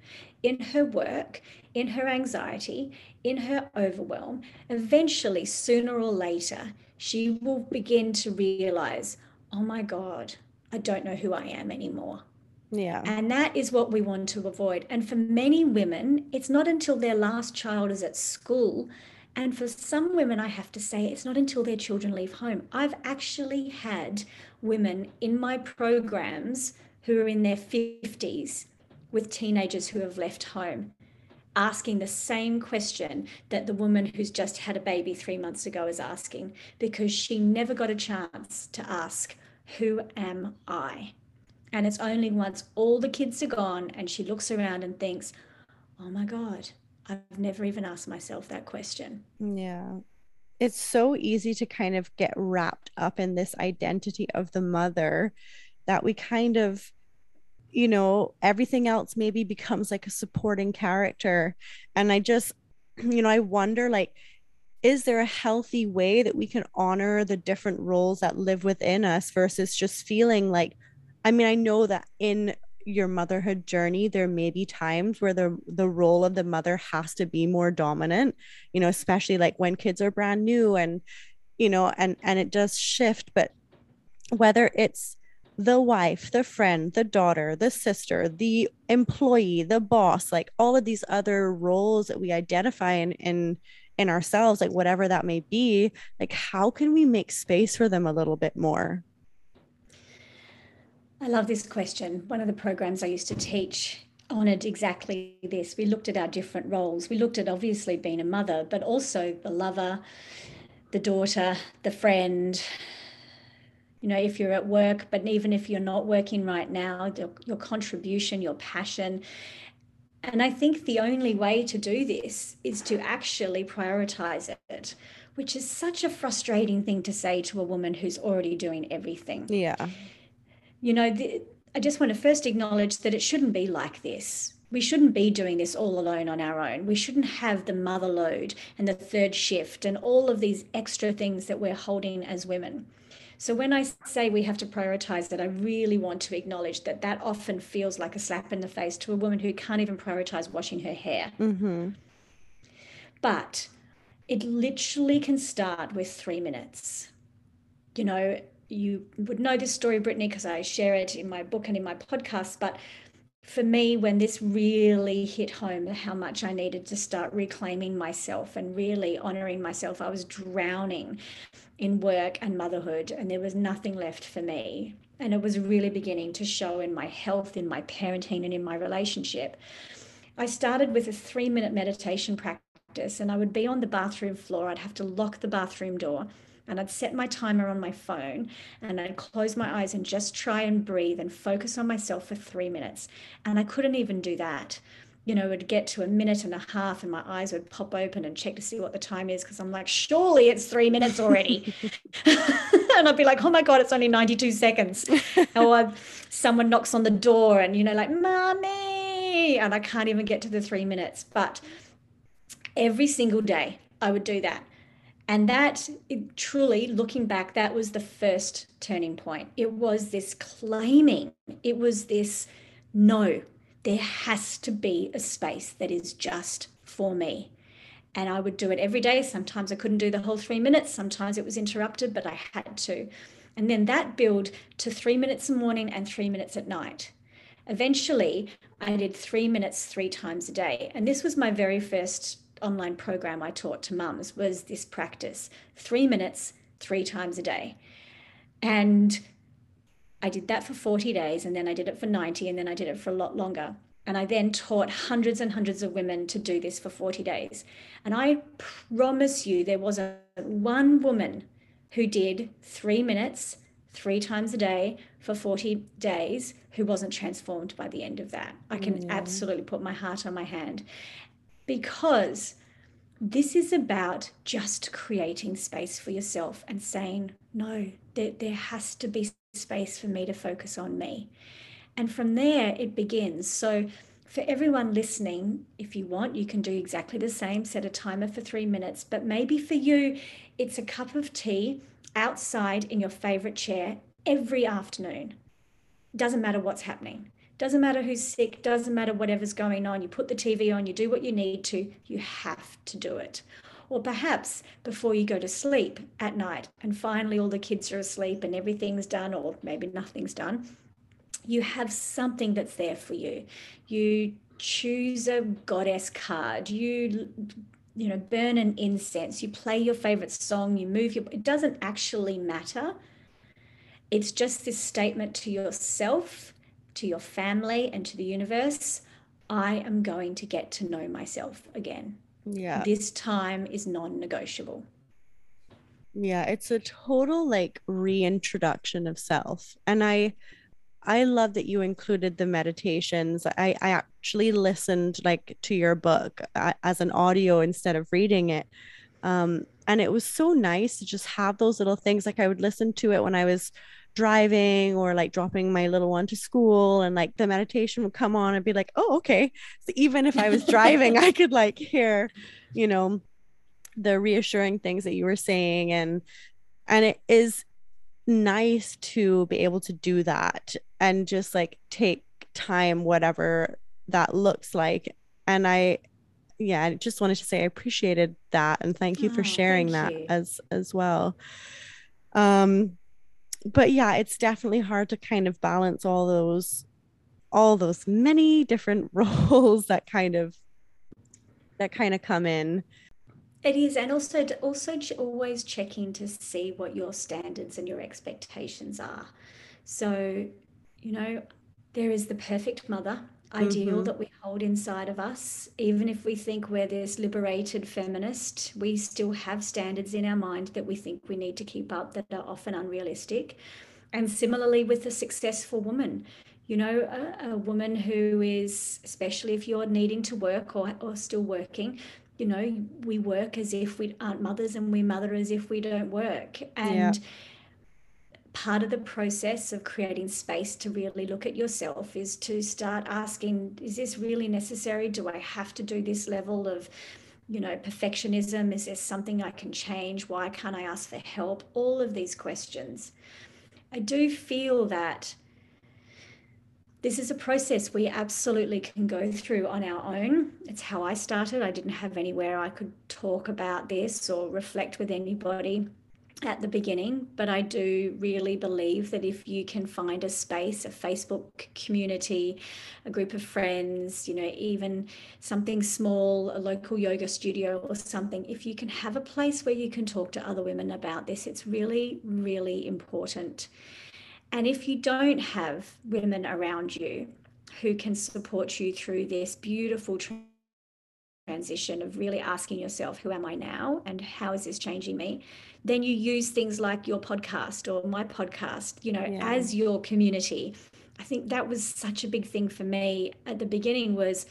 in her work, in her anxiety, in her overwhelm, eventually, sooner or later, she will begin to realize, oh my God, I don't know who I am anymore. Yeah. And that is what we want to avoid. And for many women, it's not until their last child is at school. And for some women, I have to say, it's not until their children leave home. I've actually had women in my programs who are in their 50s with teenagers who have left home, asking the same question that the woman who's just had a baby 3 months ago is asking, because she never got a chance to ask, who am I? And it's only once all the kids are gone and she looks around and thinks, oh my God, I've never even asked myself that question. Yeah. It's so easy to kind of get wrapped up in this identity of the mother that we kind of, everything else maybe becomes like a supporting character. And I just, I wonder, like, is there a healthy way that we can honor the different roles that live within us versus just feeling like, I mean, I know that in your motherhood journey, there may be times where the role of the mother has to be more dominant, especially like when kids are brand new and, and it does shift. But whether it's the wife, the friend, the daughter, the sister, the employee, the boss, like all of these other roles that we identify in ourselves, like whatever that may be, like how can we make space for them a little bit more? I love this question. One of the programs I used to teach honored exactly this. We looked at our different roles. We looked at obviously being a mother, but also the lover, the daughter, the friend. If you're at work, but even if you're not working right now, your contribution, your passion. And I think the only way to do this is to actually prioritize it, which is such a frustrating thing to say to a woman who's already doing everything. Yeah. I just want to first acknowledge that it shouldn't be like this. We shouldn't be doing this all alone on our own. We shouldn't have the mother load and the third shift and all of these extra things that we're holding as women. So when I say we have to prioritize that, I really want to acknowledge that that often feels like a slap in the face to a woman who can't even prioritize washing her hair. Mm-hmm. But it literally can start with 3 minutes. You would know this story, Brittany, because I share it in my book and in my podcast. But for me, when this really hit home, how much I needed to start reclaiming myself and really honoring myself, I was drowning in work and motherhood, and there was nothing left for me. And it was really beginning to show in my health, in my parenting, and in my relationship. I started with a 3-minute meditation practice, and I would be on the bathroom floor. I'd have to lock the bathroom door, and I'd set my timer on my phone, and I'd close my eyes and just try and breathe and focus on myself for 3 minutes. And I couldn't even do that. It'd get to a minute and a half and my eyes would pop open and check to see what the time is, because I'm like, surely it's 3 minutes already. And I'd be like, oh my God, it's only 92 seconds. Or someone knocks on the door and, like, mommy, and I can't even get to the 3 minutes. But every single day I would do that. And that, truly, looking back, that was the first turning point. It was this claiming, it was this, no, there has to be a space that is just for me. And I would do it every day. Sometimes I couldn't do the whole 3 minutes. Sometimes it was interrupted, but I had to. And then that built to 3 minutes in the morning and 3 minutes at night. Eventually, I did 3 minutes 3 times a day. And this was my very first online program I taught to mums, was this practice, 3 minutes 3 times a day. And I did that for 40 days, and then I did it for 90, and then I did it for a lot longer. And I then taught hundreds and hundreds of women to do this for 40 days. And I promise you, there wasn't one woman who did 3 minutes 3 times a day for 40 days who wasn't transformed by the end of that. I can absolutely put my heart on my hand, because this is about just creating space for yourself and saying, no, there has to be space for me to focus on me. And from there, it begins. So for everyone listening, if you want, you can do exactly the same, set a timer for 3 minutes. But maybe for you, it's a cup of tea outside in your favorite chair every afternoon. Doesn't matter what's happening. Doesn't matter who's sick, doesn't matter whatever's going on. You put the TV on, you do what you need to, you have to do it. Or perhaps before you go to sleep at night and finally all the kids are asleep and everything's done, or maybe nothing's done, you have something that's there for you. You choose a goddess card, you burn an incense, you play your favorite song, you move it doesn't actually matter. It's just this statement to yourself, to your family, and to the universe: I am going to get to know myself again. Yeah. This time is non-negotiable. Yeah, it's a total like reintroduction of self. And I love that you included the meditations. I actually listened like to your book as an audio instead of reading it. And it was so nice to just have those little things. Like I would listen to it when I was driving or like dropping my little one to school, and like the meditation would come on and be like, oh, okay. So even if I was driving, I could like hear, you know, the reassuring things that you were saying. And it is nice to be able to do that and just like take time, whatever that looks like. And I just wanted to say I appreciated that, and thank you for sharing that as well. But yeah, it's definitely hard to kind of balance all those many different roles that kind of come in. It is, and also always checking to see what your standards and your expectations are. So, there is the perfect mother ideal that we hold inside of us. Even if we think we're this liberated feminist, we still have standards in our mind that we think we need to keep up that are often unrealistic. And similarly with a successful woman, a woman who is, especially if you're needing to work or still working, we work as if we aren't mothers, and we mother as if we don't work. And part of the process of creating space to really look at yourself is to start asking, is this really necessary? Do I have to do this level of, perfectionism? Is there something I can change? Why can't I ask for help? All of these questions. I do feel that this is a process we absolutely can go through on our own. It's how I started. I didn't have anywhere I could talk about this or reflect with anybody at the beginning, but I do really believe that if you can find a space, a Facebook community, a group of friends, even something small, a local yoga studio or something, if you can have a place where you can talk to other women about this, it's really, really important. And if you don't have women around you who can support you through this beautiful transition of really asking yourself, who am I now and how is this changing me? Then you use things like your podcast or my podcast, as your community. I think that was such a big thing for me at the beginning was,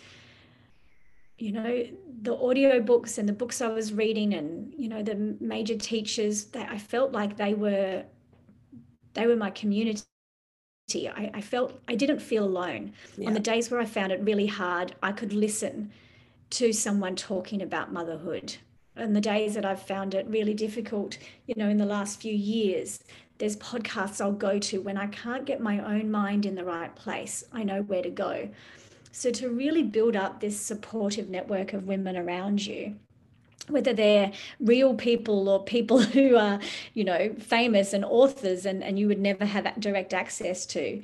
the audio books and the books I was reading and, the major teachers, that I felt like they were my community. I felt I didn't feel alone. On the days where I found it really hard, I could listen to someone talking about motherhood. And the days that I've found it really difficult, in the last few years, there's podcasts I'll go to when I can't get my own mind in the right place. I know where to go. So to really build up this supportive network of women around you, whether they're real people or people who are, famous and authors and you would never have direct access to,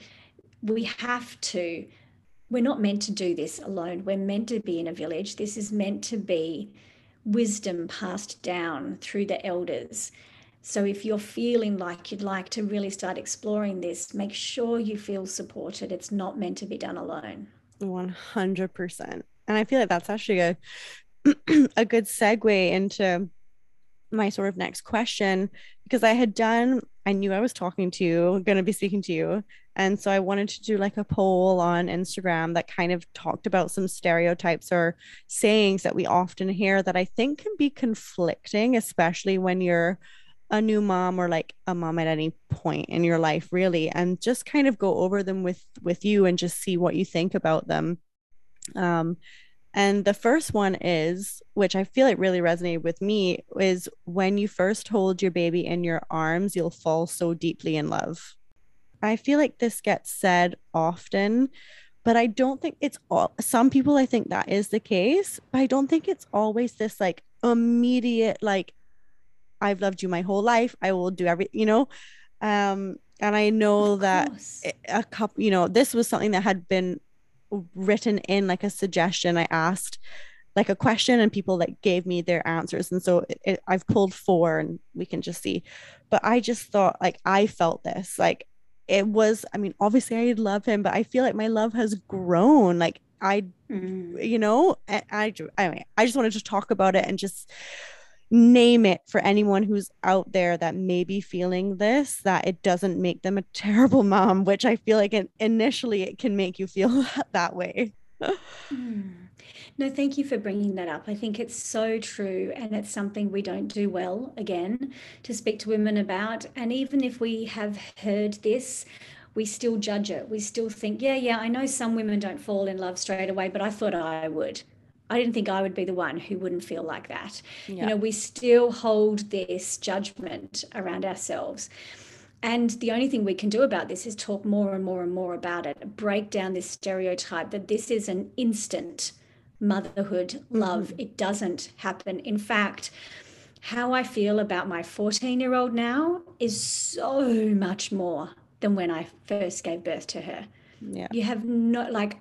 we're not meant to do this alone. We're meant to be in a village. This is meant to be wisdom passed down through the elders. So if you're feeling like you'd like to really start exploring this, make sure you feel supported. It's not meant to be done alone. 100%. And I feel like that's actually a good segue into my sort of next question, because I knew I was going to be speaking to you. And so I wanted to do like a poll on Instagram that kind of talked about some stereotypes or sayings that we often hear that I think can be conflicting, especially when you're a new mom or like a mom at any point in your life, really, and just kind of go over them with you and just see what you think about them. And the first one is, which I feel like really resonated with me, is when you first hold your baby in your arms, you'll fall so deeply in love. I feel like this gets said often, but I don't think it's all, some people, I think that is the case, but I don't think it's always this like immediate, like, I've loved you my whole life, I will do every, and I know Of that course. a couple, this was something that had been written in like a suggestion. I asked like a question and people like gave me their answers. And so I've pulled four and we can just see. But I just thought like I felt this like it was, I mean, obviously I love him, but I feel like my love has grown. Like Mm. anyway, I just wanted to talk about it and just name it for anyone who's out there that may be feeling this, that it doesn't make them a terrible mom, which I feel like initially it can make you feel that way. Mm. No, thank you for bringing that up. I think it's so true, and it's something we don't do well, again, to speak to women about. And even if we have heard this, we still judge it. We still think, yeah, yeah, I know some women don't fall in love straight away, but I thought I would. I didn't think I would be the one who wouldn't feel like that. You Yeah. know, we still hold this judgment around ourselves. And the only thing we can do about this is talk more and more and more about it, break down this stereotype that this is an instant motherhood love. Mm-hmm. It doesn't happen. In fact, how I feel about my 14-year-old now is so much more than when I first gave birth to her. Yeah. You have no, like,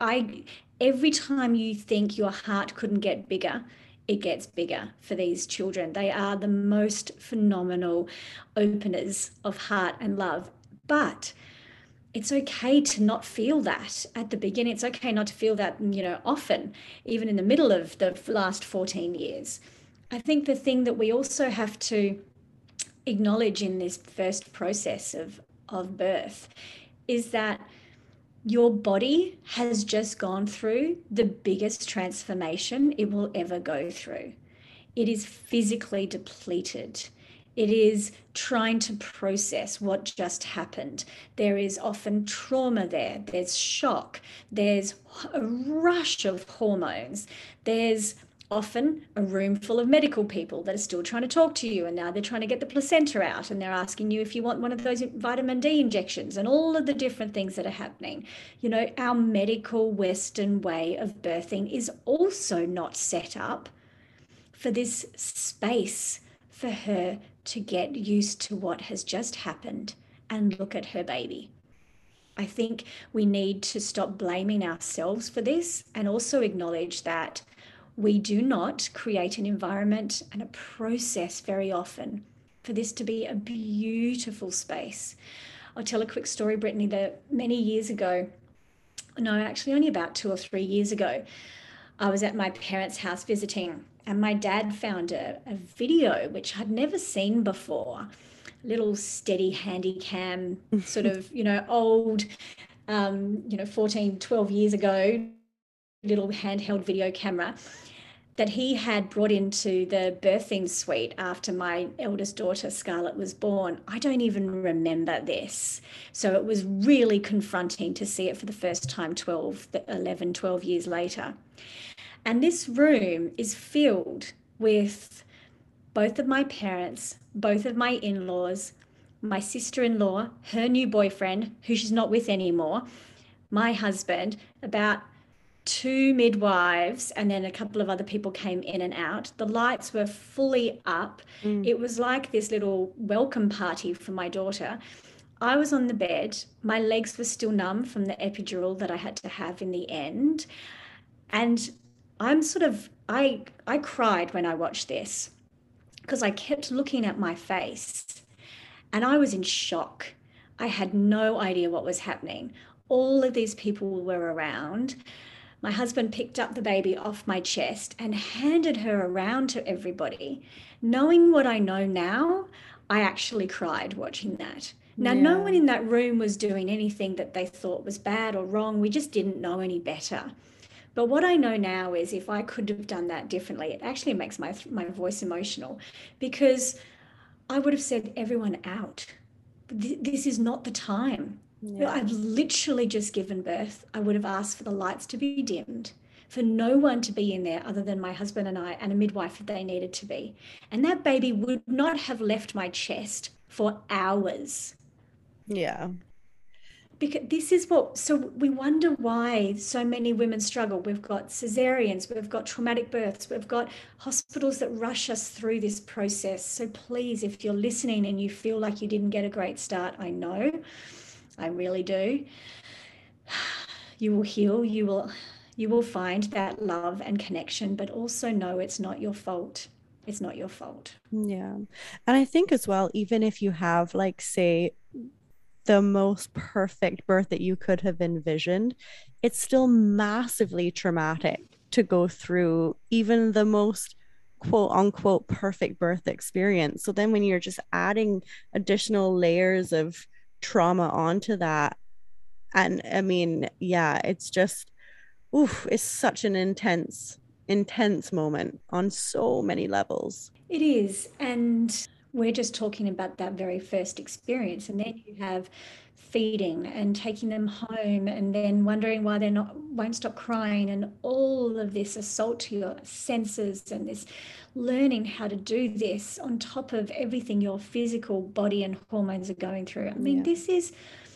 every time you think your heart couldn't get bigger, it gets bigger for these children. They are the most phenomenal openers of heart and love. But it's okay to not feel that at the beginning. It's okay not to feel that, often, even in the middle of the last 14 years. I think the thing that we also have to acknowledge in this first process of birth is that your body has just gone through the biggest transformation it will ever go through. It is physically depleted. It is trying to process what just happened. There is often trauma there. There's shock. There's a rush of hormones. There's often a room full of medical people that are still trying to talk to you, and now they're trying to get the placenta out, and they're asking you if you want one of those vitamin D injections, and all of the different things that are happening. Our medical Western way of birthing is also not set up for this space for her to get used to what has just happened and look at her baby. I think we need to stop blaming ourselves for this and also acknowledge that we do not create an environment and a process very often for this to be a beautiful space. I'll tell a quick story, Brittany, that many years ago, no, actually only about 2 or 3 years ago, I was at my parents' house visiting, and my dad found a video which I'd never seen before. Little steady handy cam, sort of, old, 14, 12 years ago, little handheld video camera that he had brought into the birthing suite after my eldest daughter Scarlett was born. I don't even remember this. So it was really confronting to see it for the first time 11, 12 years later. And this room is filled with both of my parents, both of my in-laws, my sister-in-law, her new boyfriend, who she's not with anymore, my husband, about two midwives, and then a couple of other people came in and out. The lights were fully up. Mm. It was like this little welcome party for my daughter. I was on the bed. My legs were still numb from the epidural that I had to have in the end. And I cried when I watched this because I kept looking at my face and I was in shock. I had no idea what was happening. All of these people were around. My husband picked up the baby off my chest and handed her around to everybody. Knowing what I know now, I actually cried watching that. Now, no Yeah. one in that room was doing anything that they thought was bad or wrong. We just didn't know any better. But what I know now is if I could have done that differently, it actually makes my voice emotional because I would have said, everyone out. This is not the time. Yeah. I've literally just given birth. I would have asked for the lights to be dimmed, for no one to be in there other than my husband and I and a midwife if they needed to be. And that baby would not have left my chest for hours. Yeah. because this is what, so we wonder why so many women struggle. We've got cesareans, we've got traumatic births, we've got hospitals that rush us through this process. So please, if you're listening and you feel like you didn't get a great start, I know, I really do, you will heal, you will find that love and connection, but also know it's not your fault. It's not your fault. Yeah. And I think as well, even if you have, like, say, the most perfect birth that you could have envisioned, it's still massively traumatic to go through even the most quote unquote perfect birth experience. So then when you're just adding additional layers of trauma onto that, and I mean, yeah, it's just, oof, it's such an intense moment on so many levels. It is. And we're just talking about that very first experience. And then you have feeding and taking them home and then wondering why they're not won't stop crying, and all of this assault to your senses and this learning how to do this on top of everything your physical body and hormones are going through. I mean, Yeah. this is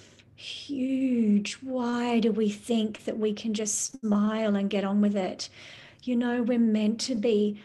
huge. Why do we think that we can just smile and get on with it? You know, we're meant to be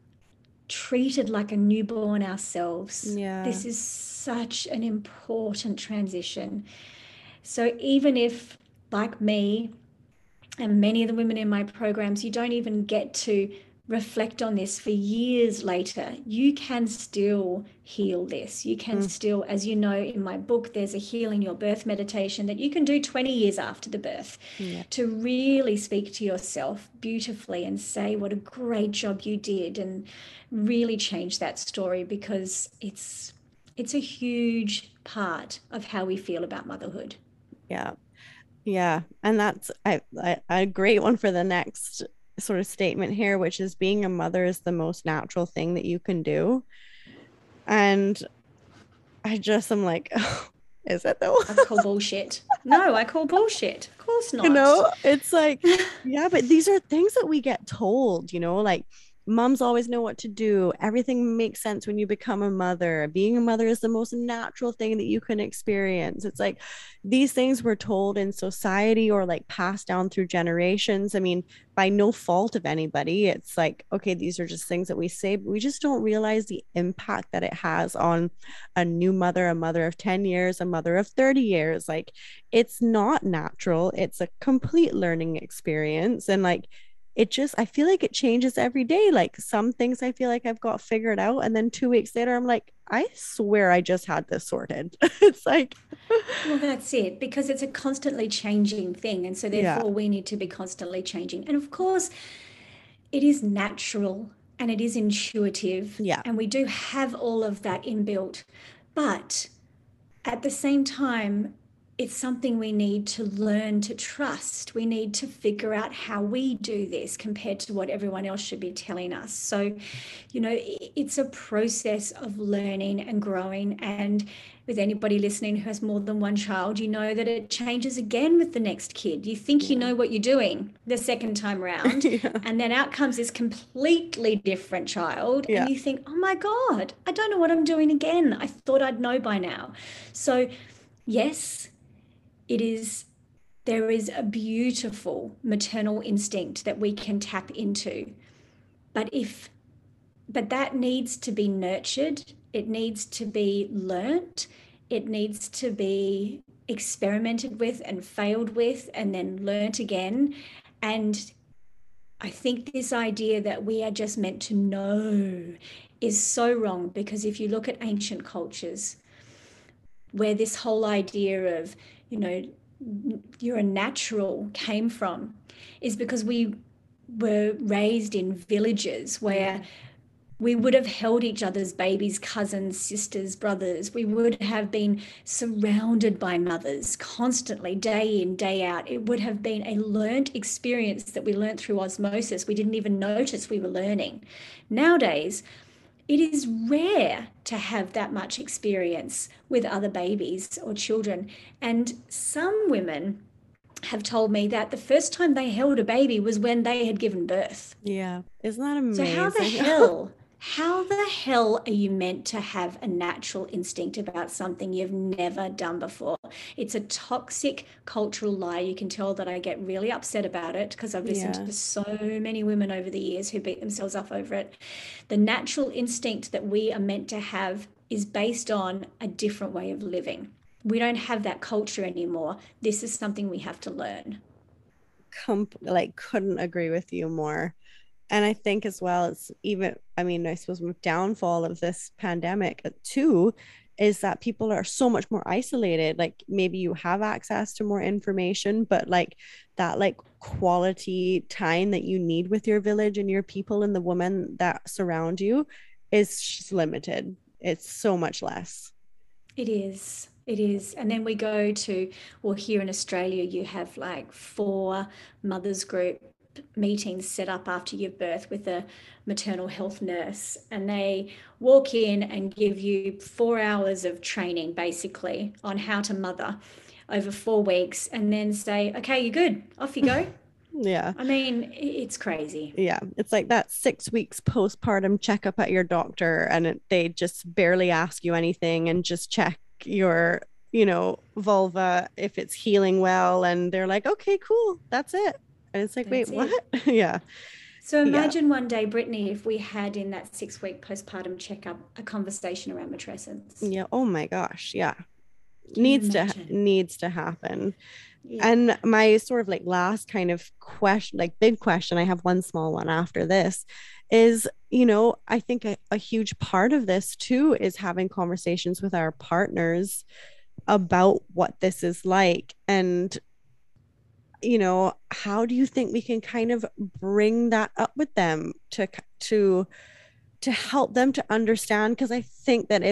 treated like a newborn ourselves. Yeah. This is such an important transition. So even if, like me and many of the women in my programs, you don't even get to reflect on this for years later, you can still heal this. You can still, as you know, in my book, there's a Healing Your Birth meditation that you can do 20 years after the birth to really speak to yourself beautifully and say what a great job you did, and really change that story, because it's a huge part of how we feel about motherhood. Yeah. Yeah. And that's a great one for the next sort of statement here, which is being a mother is the most natural thing that you can do. And I just am like, oh, is it though? I call bullshit. No, I call bullshit. Of course not. You know, it's like, yeah, but these are things that we get told, you know, like moms always know what to do. Everything makes sense when you become a mother. Being a mother is the most natural thing that you can experience. It's like these things were told in society or like passed down through generations. I mean, by no fault of anybody. It's like, okay, these are just things that we say, but we just don't realize the impact that it has on a new mother, a mother of 10 years, a mother of 30 years. Like, it's not natural. It's a complete learning experience. And like, it just, I feel like it changes every day. Like some things I feel like I've got figured out. And then 2 weeks later, I'm like, I swear I just had this sorted. It's like, Well, that's it, because it's a constantly changing thing. And so yeah, therefore we need to be constantly changing. And of course, it is natural and it is intuitive. yeah, And we do have all of that inbuilt. But at the same time, it's something we need to learn to trust. We need to figure out how we do this compared to what everyone else should be telling us. So, you know, it's a process of learning and growing. And with anybody listening who has more than one child, you know that it changes again with the next kid. You think you know what you're doing the second time around, and then out comes this completely different child, and you think, oh my God, I don't know what I'm doing again. I thought I'd know by now. So, yes, there is a beautiful maternal instinct that we can tap into. But that needs to be nurtured. It needs to be learnt. It needs to be experimented with and failed with and then learnt again. And I think this idea that we are just meant to know is so wrong, because if you look at ancient cultures where this whole idea of, you know, you're a natural came from, is because we were raised in villages where we would have held each other's babies, cousins, sisters, brothers. We would have been surrounded by mothers constantly, day in, day out. It would have been a learnt experience that we learnt through osmosis. We didn't even notice we were learning. Nowadays, it is rare to have that much experience with other babies or children. And some women have told me that the first time they held a baby was when they had given birth. yeah. Isn't that amazing? So How the hell are you meant to have a natural instinct about something you've never done before? It's a toxic cultural lie. You can tell that I get really upset about it because I've listened Yeah. to so many women over the years who beat themselves up over it. The natural instinct that we are meant to have is based on a different way of living. We don't have that culture anymore. This is something we have to learn. Like couldn't agree with you more. And I think as well, it's even, I mean, I suppose the downfall of this pandemic too is that people are so much more isolated. Like maybe you have access to more information, but like that like quality time that you need with your village and your people and the women that surround you is just limited. It's so much less. It is. It is. And then we go to, well, here in Australia, you have like 4 mothers group meetings set up after your birth with a maternal health nurse. And they walk in and give you 4 hours of training basically on how to mother over 4 weeks and then say, okay, you're good. Off you go. Yeah. I mean, it's crazy. Yeah, it's like that 6 weeks postpartum checkup at your doctor, and they just barely ask you anything and just check your, vulva if it's healing well. And they're like, okay, cool, that's it. And it's like, wait, That's what? it. Yeah. So Yeah. imagine one day, Brittany, if we had in that 6 week postpartum checkup a conversation around matrescence. Yeah. Oh my gosh. Yeah. Can you Needs to happen. Yeah. And my sort of like last kind of question, like big question, I have one small one after this, is, I think a huge part of this too is having conversations with our partners about what this is like. And, how do you think we can kind of bring that up with them to help them to understand? Because I think that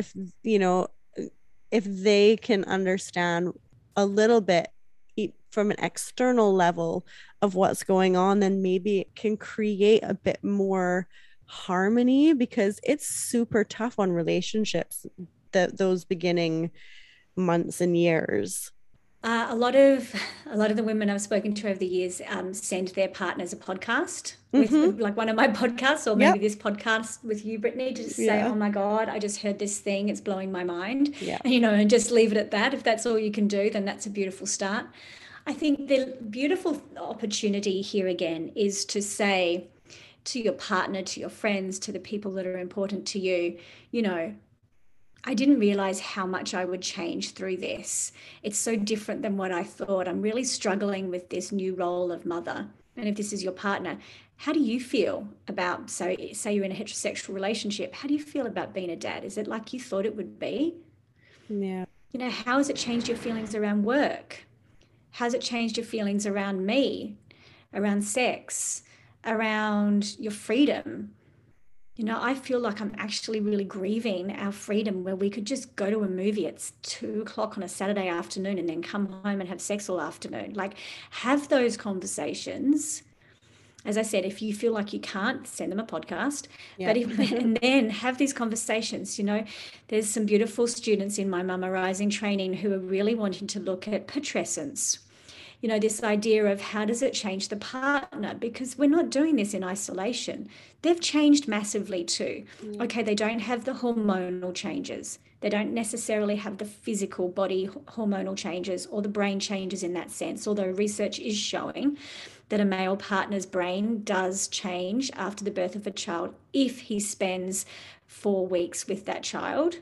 if they can understand a little bit from an external level of what's going on, then maybe it can create a bit more harmony, because it's super tough on relationships, those beginning months and years. A lot of the women I've spoken to over the years send their partners a podcast with like one of my podcasts, or maybe Yep. this podcast with you, Brittany, to just say, Yeah. "Oh my God, I just heard this thing; it's blowing my mind," Yeah. and just leave it at that. If that's all you can do, then that's a beautiful start. I think the beautiful opportunity here again is to say to your partner, to your friends, to the people that are important to you, you know, I didn't realize how much I would change through this. It's so different than what I thought. I'm really struggling with this new role of mother. And if this is your partner, how do you feel about, so say you're in a heterosexual relationship, how do you feel about being a dad? Is it like you thought it would be? Yeah. How has it changed your feelings around work? How's it changed your feelings around me, around sex, around your freedom? I feel like I'm actually really grieving our freedom where we could just go to a movie at 2 o'clock on a Saturday afternoon and then come home and have sex all afternoon. Like, have those conversations. As I said, if you feel like you can't, send them a podcast. Yeah. And then have these conversations. There's some beautiful students in my Mama Rising training who are really wanting to look at putrescence. This idea of how does it change the partner? Because we're not doing this in isolation. They've changed massively too. Yeah. Okay, they don't have the hormonal changes. They don't necessarily have the physical body hormonal changes or the brain changes in that sense, although research is showing that a male partner's brain does change after the birth of a child if he spends 4 weeks with that child.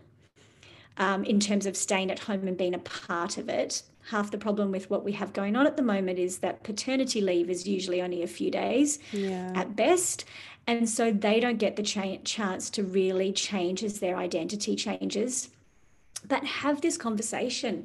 In terms of staying at home and being a part of it. Half the problem with what we have going on at the moment is that paternity leave is usually only a few days at best. And so they don't get the chance to really change as their identity changes. But have this conversation,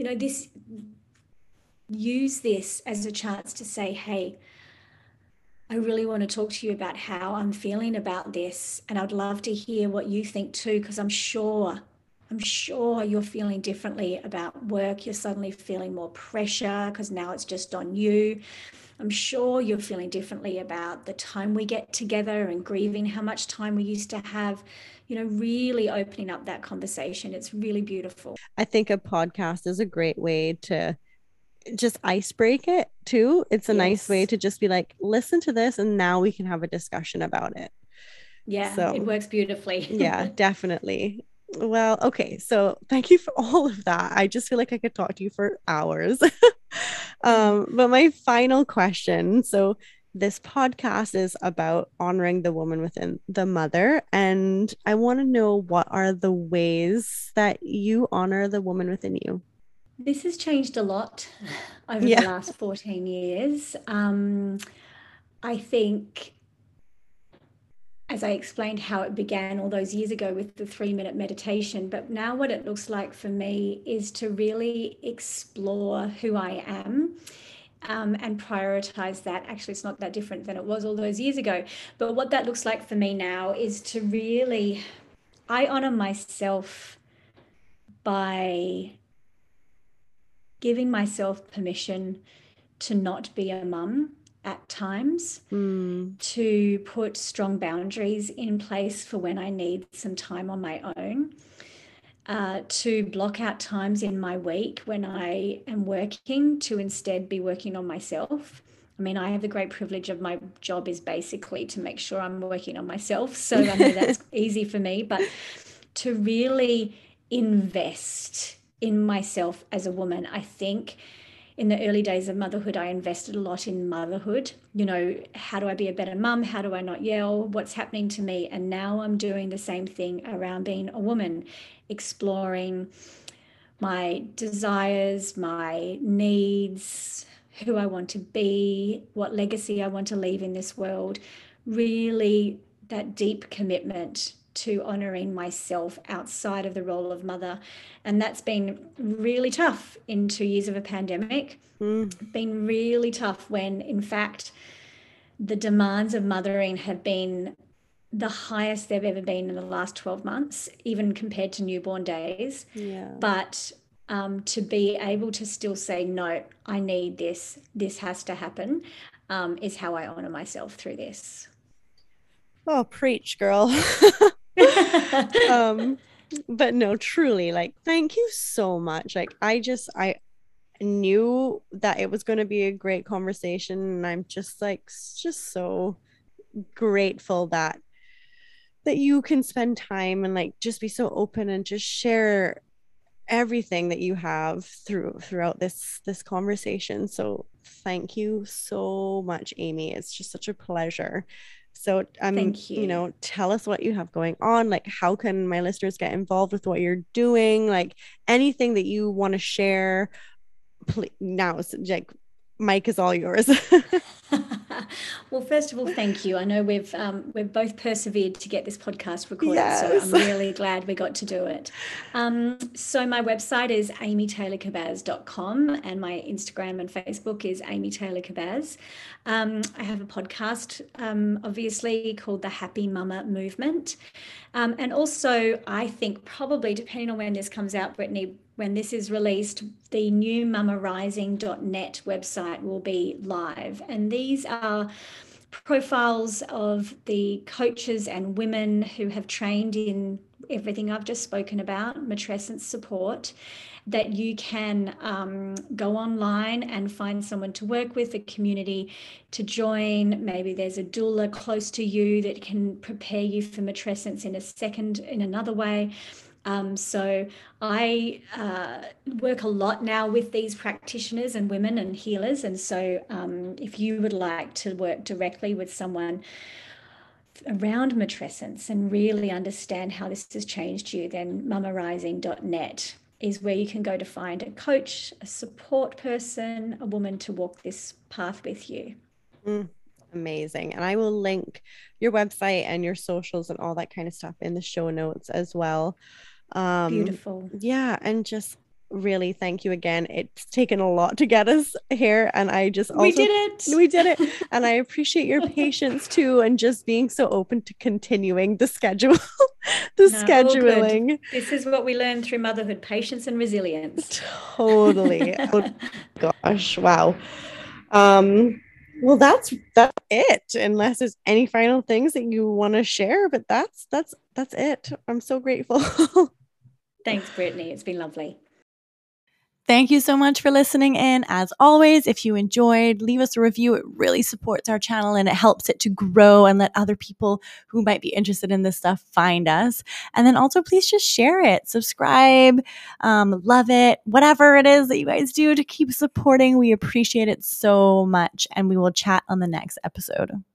use this as a chance to say, hey, I really want to talk to you about how I'm feeling about this. And I'd love to hear what you think too, because I'm sure you're feeling differently about work. You're suddenly feeling more pressure because now it's just on you. I'm sure you're feeling differently about the time we get together and grieving how much time we used to have, really opening up that conversation. It's really beautiful. I think a podcast is a great way to just ice break it too. It's a nice way to just be like, listen to this and now we can have a discussion about it. Yeah, So it works beautifully. yeah, definitely. Well, okay. So thank you for all of that. I just feel like I could talk to you for hours. But my final question. So this podcast is about honoring the woman within the mother. And I want to know, what are the ways that you honor the woman within you? This has changed a lot over the Yeah. last 14 years. I think, as I explained how it began all those years ago with the 3-minute meditation, but now what it looks like for me is to really explore who I am. And prioritize that. Actually, it's not that different than it was all those years ago. But what that looks like for me now is to really, I honor myself by giving myself permission to not be a mum at times, Mm, to put strong boundaries in place for when I need some time on my own, to block out times in my week when I am working to instead be working on myself. I mean, I have the great privilege of my job is basically to make sure I'm working on myself. So I know that's easy for me, but to really invest in myself as a woman, I think in the early days of motherhood, I invested a lot in motherhood. You know, how do I be a better mum? How do I not yell? What's happening to me? And now I'm doing the same thing around being a woman, exploring my desires, my needs, who I want to be, what legacy I want to leave in this world. Really, that deep commitment to honoring myself outside of the role of mother. And that's been really tough in 2 years of a pandemic. mm, Been really tough when, in fact, the demands of mothering have been the highest they've ever been in the last 12 months, even compared to newborn days. yeah. But to be able to still say, no, I need this, this has to happen, is how I honor myself through this. Oh, preach, girl. um, but no, truly, like, thank you so much. Like, I knew that it was going to be a great conversation, and I'm just like, just so grateful that you can spend time and like just be so open and just share everything that you have throughout this conversation. So thank you so much, Amy. It's just such a pleasure. So Thank you. tell us what you have going on. Like, how can my listeners get involved with what you're doing? Like, anything that you want to share, please, now, like, Mike is all yours. Well, first of all, thank you. I know we've both persevered to get this podcast recorded, so Yes. I'm really glad we got to do it. So my website is amytaylorkabaz.com, and my Instagram and Facebook is Amy Taylor Kabaz. I have a podcast, obviously, called the Happy Mama Movement. And also, I think probably, depending on when this comes out, Brittany, when this is released, the new mamarising.net website will be live. And these are profiles of the coaches and women who have trained in everything I've just spoken about, matrescence support, that you can go online and find someone to work with, a community to join. Maybe there's a doula close to you that can prepare you for matrescence in another way. So I work a lot now with these practitioners and women and healers. And so if you would like to work directly with someone around matrescence and really understand how this has changed you, then mamarising.net is where you can go to find a coach, a support person, a woman to walk this path with you. Amazing. And I will link your website and your socials and all that kind of stuff in the show notes as well. Beautiful. Yeah, and just really thank you again. It's taken a lot to get us here, and I just also we did it. And I appreciate your patience too, and just being so open to continuing the scheduling. This is what we learn through motherhood: patience and resilience. Totally. Oh gosh, wow. Well, that's it, unless there's any final things that you want to share, but that's it. I'm so grateful. Thanks, Brittany. It's been lovely. Thank you so much for listening in. As always, if you enjoyed, leave us a review. It really supports our channel and it helps it to grow and let other people who might be interested in this stuff find us. And then also please just share it, subscribe, love it, whatever it is that you guys do to keep supporting. We appreciate it so much, and we will chat on the next episode.